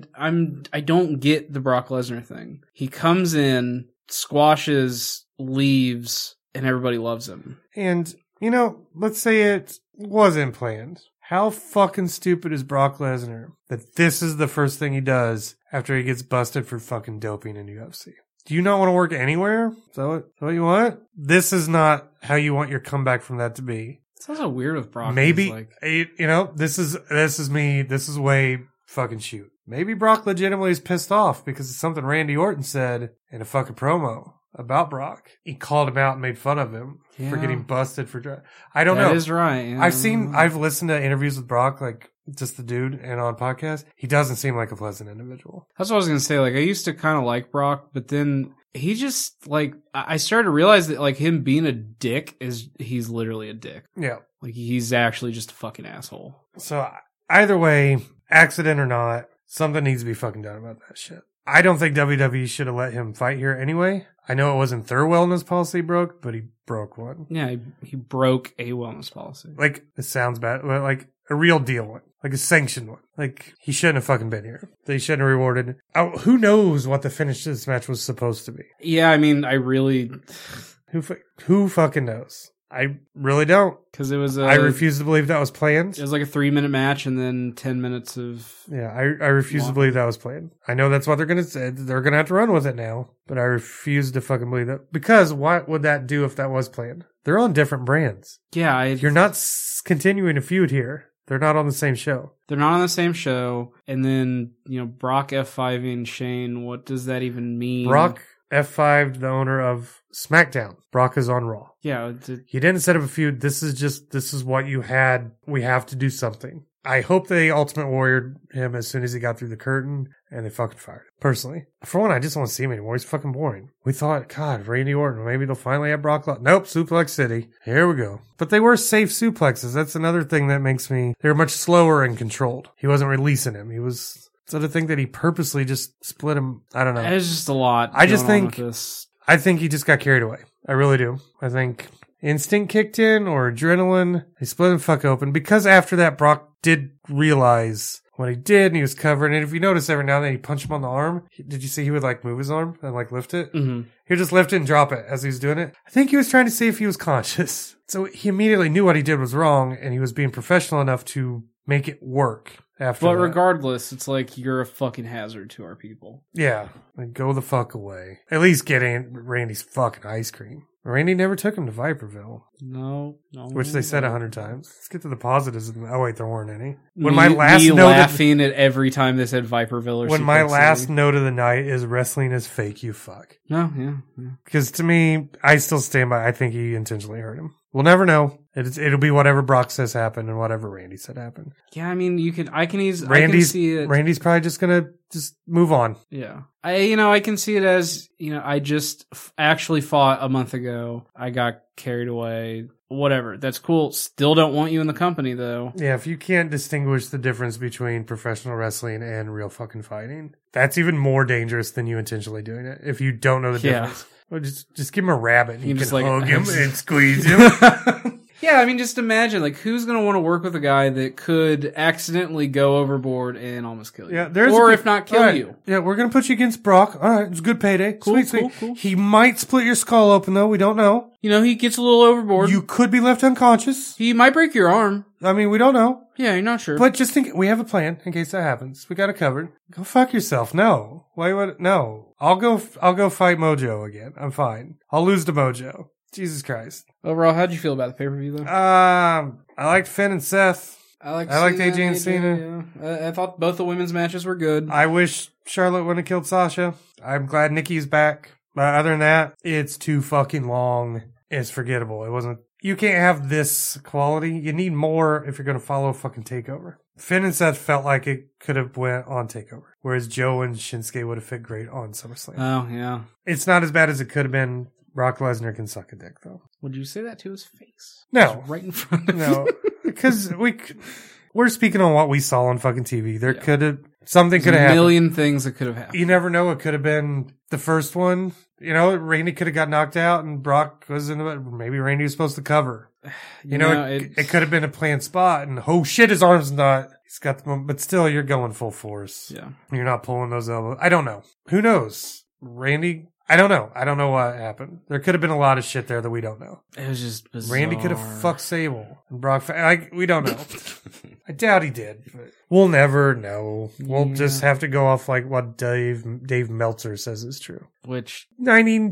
get the Brock Lesnar thing. He comes in, squashes, leaves, and everybody loves him. And, let's say it wasn't planned. How fucking stupid is Brock Lesnar that this is the first thing he does after he gets busted for fucking doping in UFC? Do you not want to work anywhere? Is that what you want? This is not how you want your comeback from that to be. Sounds so weird with Brock. Maybe, this is me. This is way fucking shoot. Maybe Brock legitimately is pissed off because of something Randy Orton said in a fucking promo about Brock. He called him out and made fun of him for getting busted for... I don't know. That is right. Yeah. I've listened to interviews with Brock, like just the dude, and on podcasts. He doesn't seem like a pleasant individual. That's what I was going to say. Like, I used to kind of like Brock, but then he just, like, I started to realize that, like, him being a dick he's literally a dick. Yeah. Like, he's actually just a fucking asshole. So, either way, accident or not, something needs to be fucking done about that shit. I don't think WWE should have let him fight here anyway. I know it wasn't their wellness policy broke, but he broke one. Yeah, he broke a wellness policy. Like, it sounds bad, but like a real deal one. Like a sanctioned one. Like, he shouldn't have fucking been here. They shouldn't have rewarded. Oh, who knows what the finish to this match was supposed to be? Yeah, I mean, I really... Who fucking knows? I really don't. Because it was I refuse to believe that was planned. It was like a 3-minute match and then 10 minutes of... Yeah, I refuse to believe that was planned. I know that's what they're going to say. They're going to have to run with it now. But I refuse to fucking believe that. Because what would that do if that was planned? They're on different brands. Yeah. You're not continuing a feud here. They're not on the same show. They're not on the same show. And then, Brock F5ing Shane, what does that even mean? Brock F5'd the owner of SmackDown. Brock is on Raw. Yeah. He didn't set up a feud. This is what you had. We have to do something. I hope they Ultimate Warriored him as soon as he got through the curtain, and they fucking fired him. Personally. For one, I just don't want to see him anymore. He's fucking boring. We thought, God, Randy Orton, maybe they'll finally have Brock Lesnar. Nope, Suplex City. Here we go. But they were safe suplexes. That's another thing that makes me... They were much slower and controlled. He wasn't releasing him. He was... So to think that he purposely just split him, I don't know. It's just a lot. I think he just got carried away. I really do. I think instinct kicked in or adrenaline. He split him fuck open because after that, Brock did realize what he did and he was covered. And if you notice every now and then he punched him on the arm. Did you see he would like move his arm and like lift it? Mm-hmm. He would just lift it and drop it as he was doing it. I think he was trying to see if he was conscious. So he immediately knew what he did was wrong and he was being professional enough to make it work. But regardless, it's like you're a fucking hazard to our people. Yeah. Like, go the fuck away. At least get Randy's fucking ice cream. Randy never took him to Viperville. No. Which they said 100 times. Let's get to the positives. Oh, wait, there weren't any. Laughing at every time they said Viperville or when my last note of the night is wrestling is fake, you fuck. No, yeah. Because to me, I still stand by, I think he intentionally hurt him. We'll never know. It'll be whatever Brock says happened and whatever Randy said happened. Yeah, I mean, I can see it. Randy's probably just gonna move on. Yeah. I can see it as, I just actually fought a month ago. I got carried away. Whatever. That's cool. Still don't want you in the company, though. Yeah, if you can't distinguish the difference between professional wrestling and real fucking fighting, that's even more dangerous than you intentionally doing it. If you don't know the difference. Well, just give him a rabbit. You can just hug him and squeeze him. Yeah, I mean, just imagine, like, who's going to want to work with a guy that could accidentally go overboard and almost kill you? Yeah, if not kill you. Yeah, we're going to put you against Brock. All right, it's a good payday. Cool. Sweet. He might split your skull open, though. We don't know. He gets a little overboard. You could be left unconscious. He might break your arm. I mean, we don't know. Yeah, you're not sure. But just think, we have a plan in case that happens. We got it covered. Go fuck yourself. No. Why would, no. I'll go fight Mojo again. I'm fine. I'll lose to Mojo. Jesus Christ. Overall, how'd you feel about the pay-per-view, though? I liked Finn and Seth. I liked AJ and Cena. Yeah. I thought both the women's matches were good. I wish Charlotte wouldn't have killed Sasha. I'm glad Nikki's back. But other than that, it's too fucking long. It's forgettable. It wasn't you can't have this quality. You need more if you're going to follow a fucking takeover. Finn and Seth felt like it could have went on takeover, whereas Joe and Shinsuke would have fit great on SummerSlam. Oh, yeah. It's not as bad as it could have been. Brock Lesnar can suck a dick, though. Would you say that to his face? No. Just right in front of No, because we're speaking on what we saw on fucking TV. There Yeah. could have, something could have a happened. million things that could have happened. You never know. It could have been the first one. You know, Randy could have got knocked out and Brock was in the, maybe Randy was supposed to cover. You know, it could have been a planned spot and oh shit, his arm's not, he's got the, but still you're going full force. Yeah. You're not pulling those elbows. I don't know. Who knows? Randy, I don't know. I don't know what happened. There could have been a lot of shit there that we don't know. It was just bizarre. Randy could have fucked Sable and Brock. We don't know. I doubt he did. But we'll never know. We'll just have to go off like what Dave Meltzer says is true. Which 98%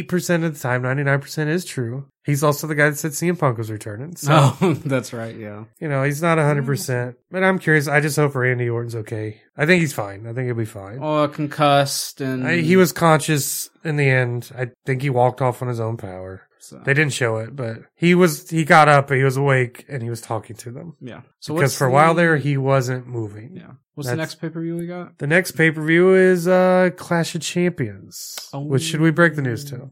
of the time, 99% is true. He's also the guy that said CM Punk was returning. So, oh, that's right. Yeah. you know, he's not 100%. But I'm curious. I just hope Randy Orton's okay. I think he's fine. I think he'll be fine. Oh, concussed and He was conscious in the end. I think he walked off on his own power. So, They didn't show it, but he got up, he was awake, and he was talking to them. yeah. So Because for a while there, he wasn't moving. Yeah. What's the next pay-per-view we got? The next pay-per-view is Clash of Champions. Oh. Which should we break the news to?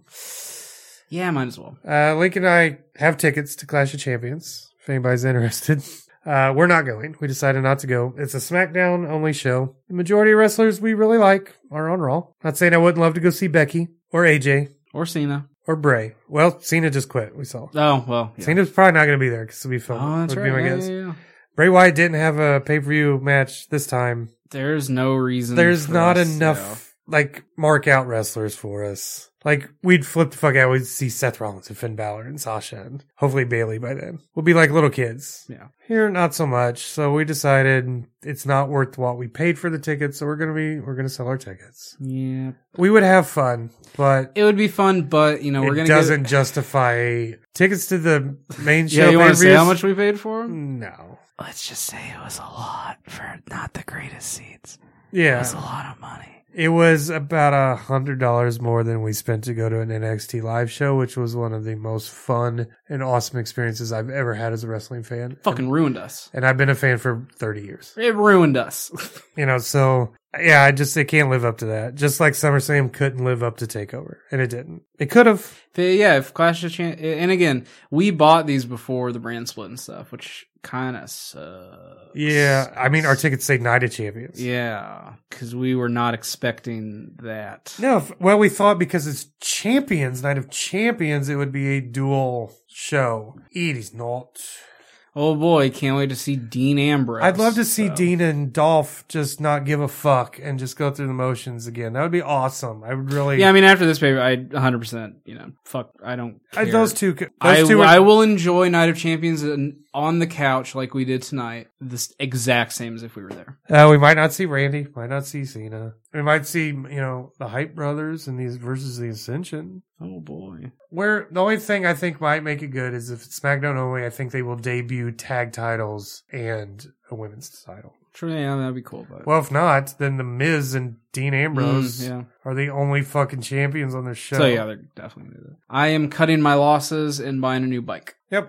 Yeah, might as well. Link and I have tickets to Clash of Champions, if anybody's interested. We're not going. We decided not to go. It's a SmackDown only show. The majority of wrestlers we really like are on Raw. Not saying I wouldn't love to go see Becky or AJ Or Cena. or Bray. Well, Cena just quit. We saw. Oh, well. Yeah. Cena's probably not going to be there because we filmed. Oh, that's would right. be my Yeah, guess. yeah, yeah. Bray Wyatt didn't have a pay-per-view match this time. There's no reason. There's for not us, enough, mark out wrestlers for us. Like, we'd flip the fuck out. We'd see Seth Rollins and Finn Balor and Sasha and hopefully Bayley by then. We'll be like little kids. Yeah. Here, not so much. So we decided it's not worth what we paid for the tickets. So we're going to sell our tickets. Yeah. We would have fun, but It would be fun, but, you know, we're it going doesn't justify tickets to the main show. Yeah, you want to say pay-per-views? how much we paid for them? No. Let's just say it was a lot for not the greatest seats. Yeah. It's a lot of money. It was about $100 more than we spent to go to an NXT live show, which was one of the most fun and awesome experiences I've ever had as a wrestling fan. Fucking ruined us. And I've been a fan for 30 years. It ruined us. You know, so yeah, it can't live up to that. Just like SummerSlam couldn't live up to TakeOver. And it didn't. It could have. Yeah, if Clash of Champions, and again, we bought these before the brand split and stuff, which kind of sucks. Yeah. I mean, our tickets say Night of Champions. Yeah, because we were not expecting that. No, well, we thought because it's Champions, Night of Champions, it would be a dual show. It is not. Oh boy, can't wait to see Dean Ambrose. I'd love to see Dean and Dolph just not give a fuck and just go through the motions again. That would be awesome. I would really. Yeah, I mean, after this paper, I 100%, fuck, I don't care. Those two. I will enjoy Night of Champions on the couch like we did tonight, this exact same as if we were there. We might not see Randy. Might not see Cena. We might see, the Hype Brothers and these versus the Ascension. Oh boy. Where the only thing I think might make it good is if it's SmackDown only, I think they will debut tag titles and a women's title. Sure, yeah, that'd be cool. But Well, if not, then The Miz and Dean Ambrose yeah. are the only fucking champions on their show. So yeah, they're definitely gonna do that. I am cutting my losses and buying a new bike. Yep,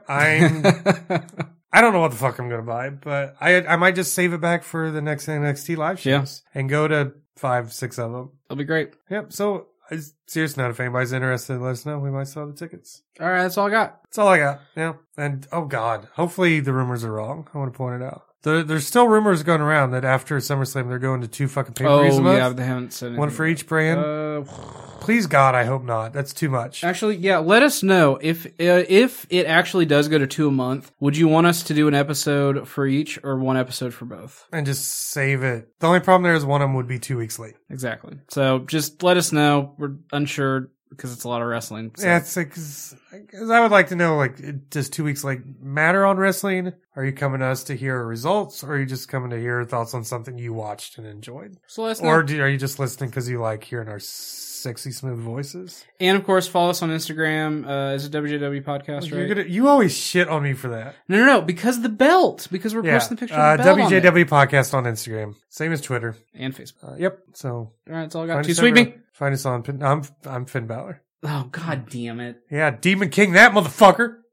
I don't know what the fuck I'm gonna buy, but I might just save it back for the next NXT live shows and go to 5-6 of them. That'll be great. Yep. So, serious note, if anybody's interested, let us know. We might sell the tickets. All right, that's all I got. That's all I got. Yeah. And oh god, hopefully the rumors are wrong. I want to point it out. There's still rumors going around that after SummerSlam they're going to 2 fucking pay-per-views a month. Yeah, they haven't said anything. One for each brand. Please God, I hope not. That's too much. Actually, yeah, let us know if it actually does go to 2 a month. Would you want us to do an episode for each or one episode for both? And just save it. The only problem there is one of them would be 2 weeks late. Exactly. So just let us know. We're unsure because it's a lot of wrestling. So. Yeah, it's like, cause I would like to know, does 2 weeks matter on wrestling? Are you coming to us to hear results, or are you just coming to hear thoughts on something you watched and enjoyed? So let us know. Or are you just listening because you like hearing our sexy, smooth voices? And of course, follow us on Instagram. Is it WJW Podcast, right? You always shit on me for that. No, because of the belt. Because we're posting the picture of the belt on WJW Podcast on Instagram. Same as Twitter. and Facebook. Yep. So. All right, that's all I got. Find Too us sweet me. Find us on, I'm Finn Balor. Oh, God damn it. Yeah, Demon King that motherfucker.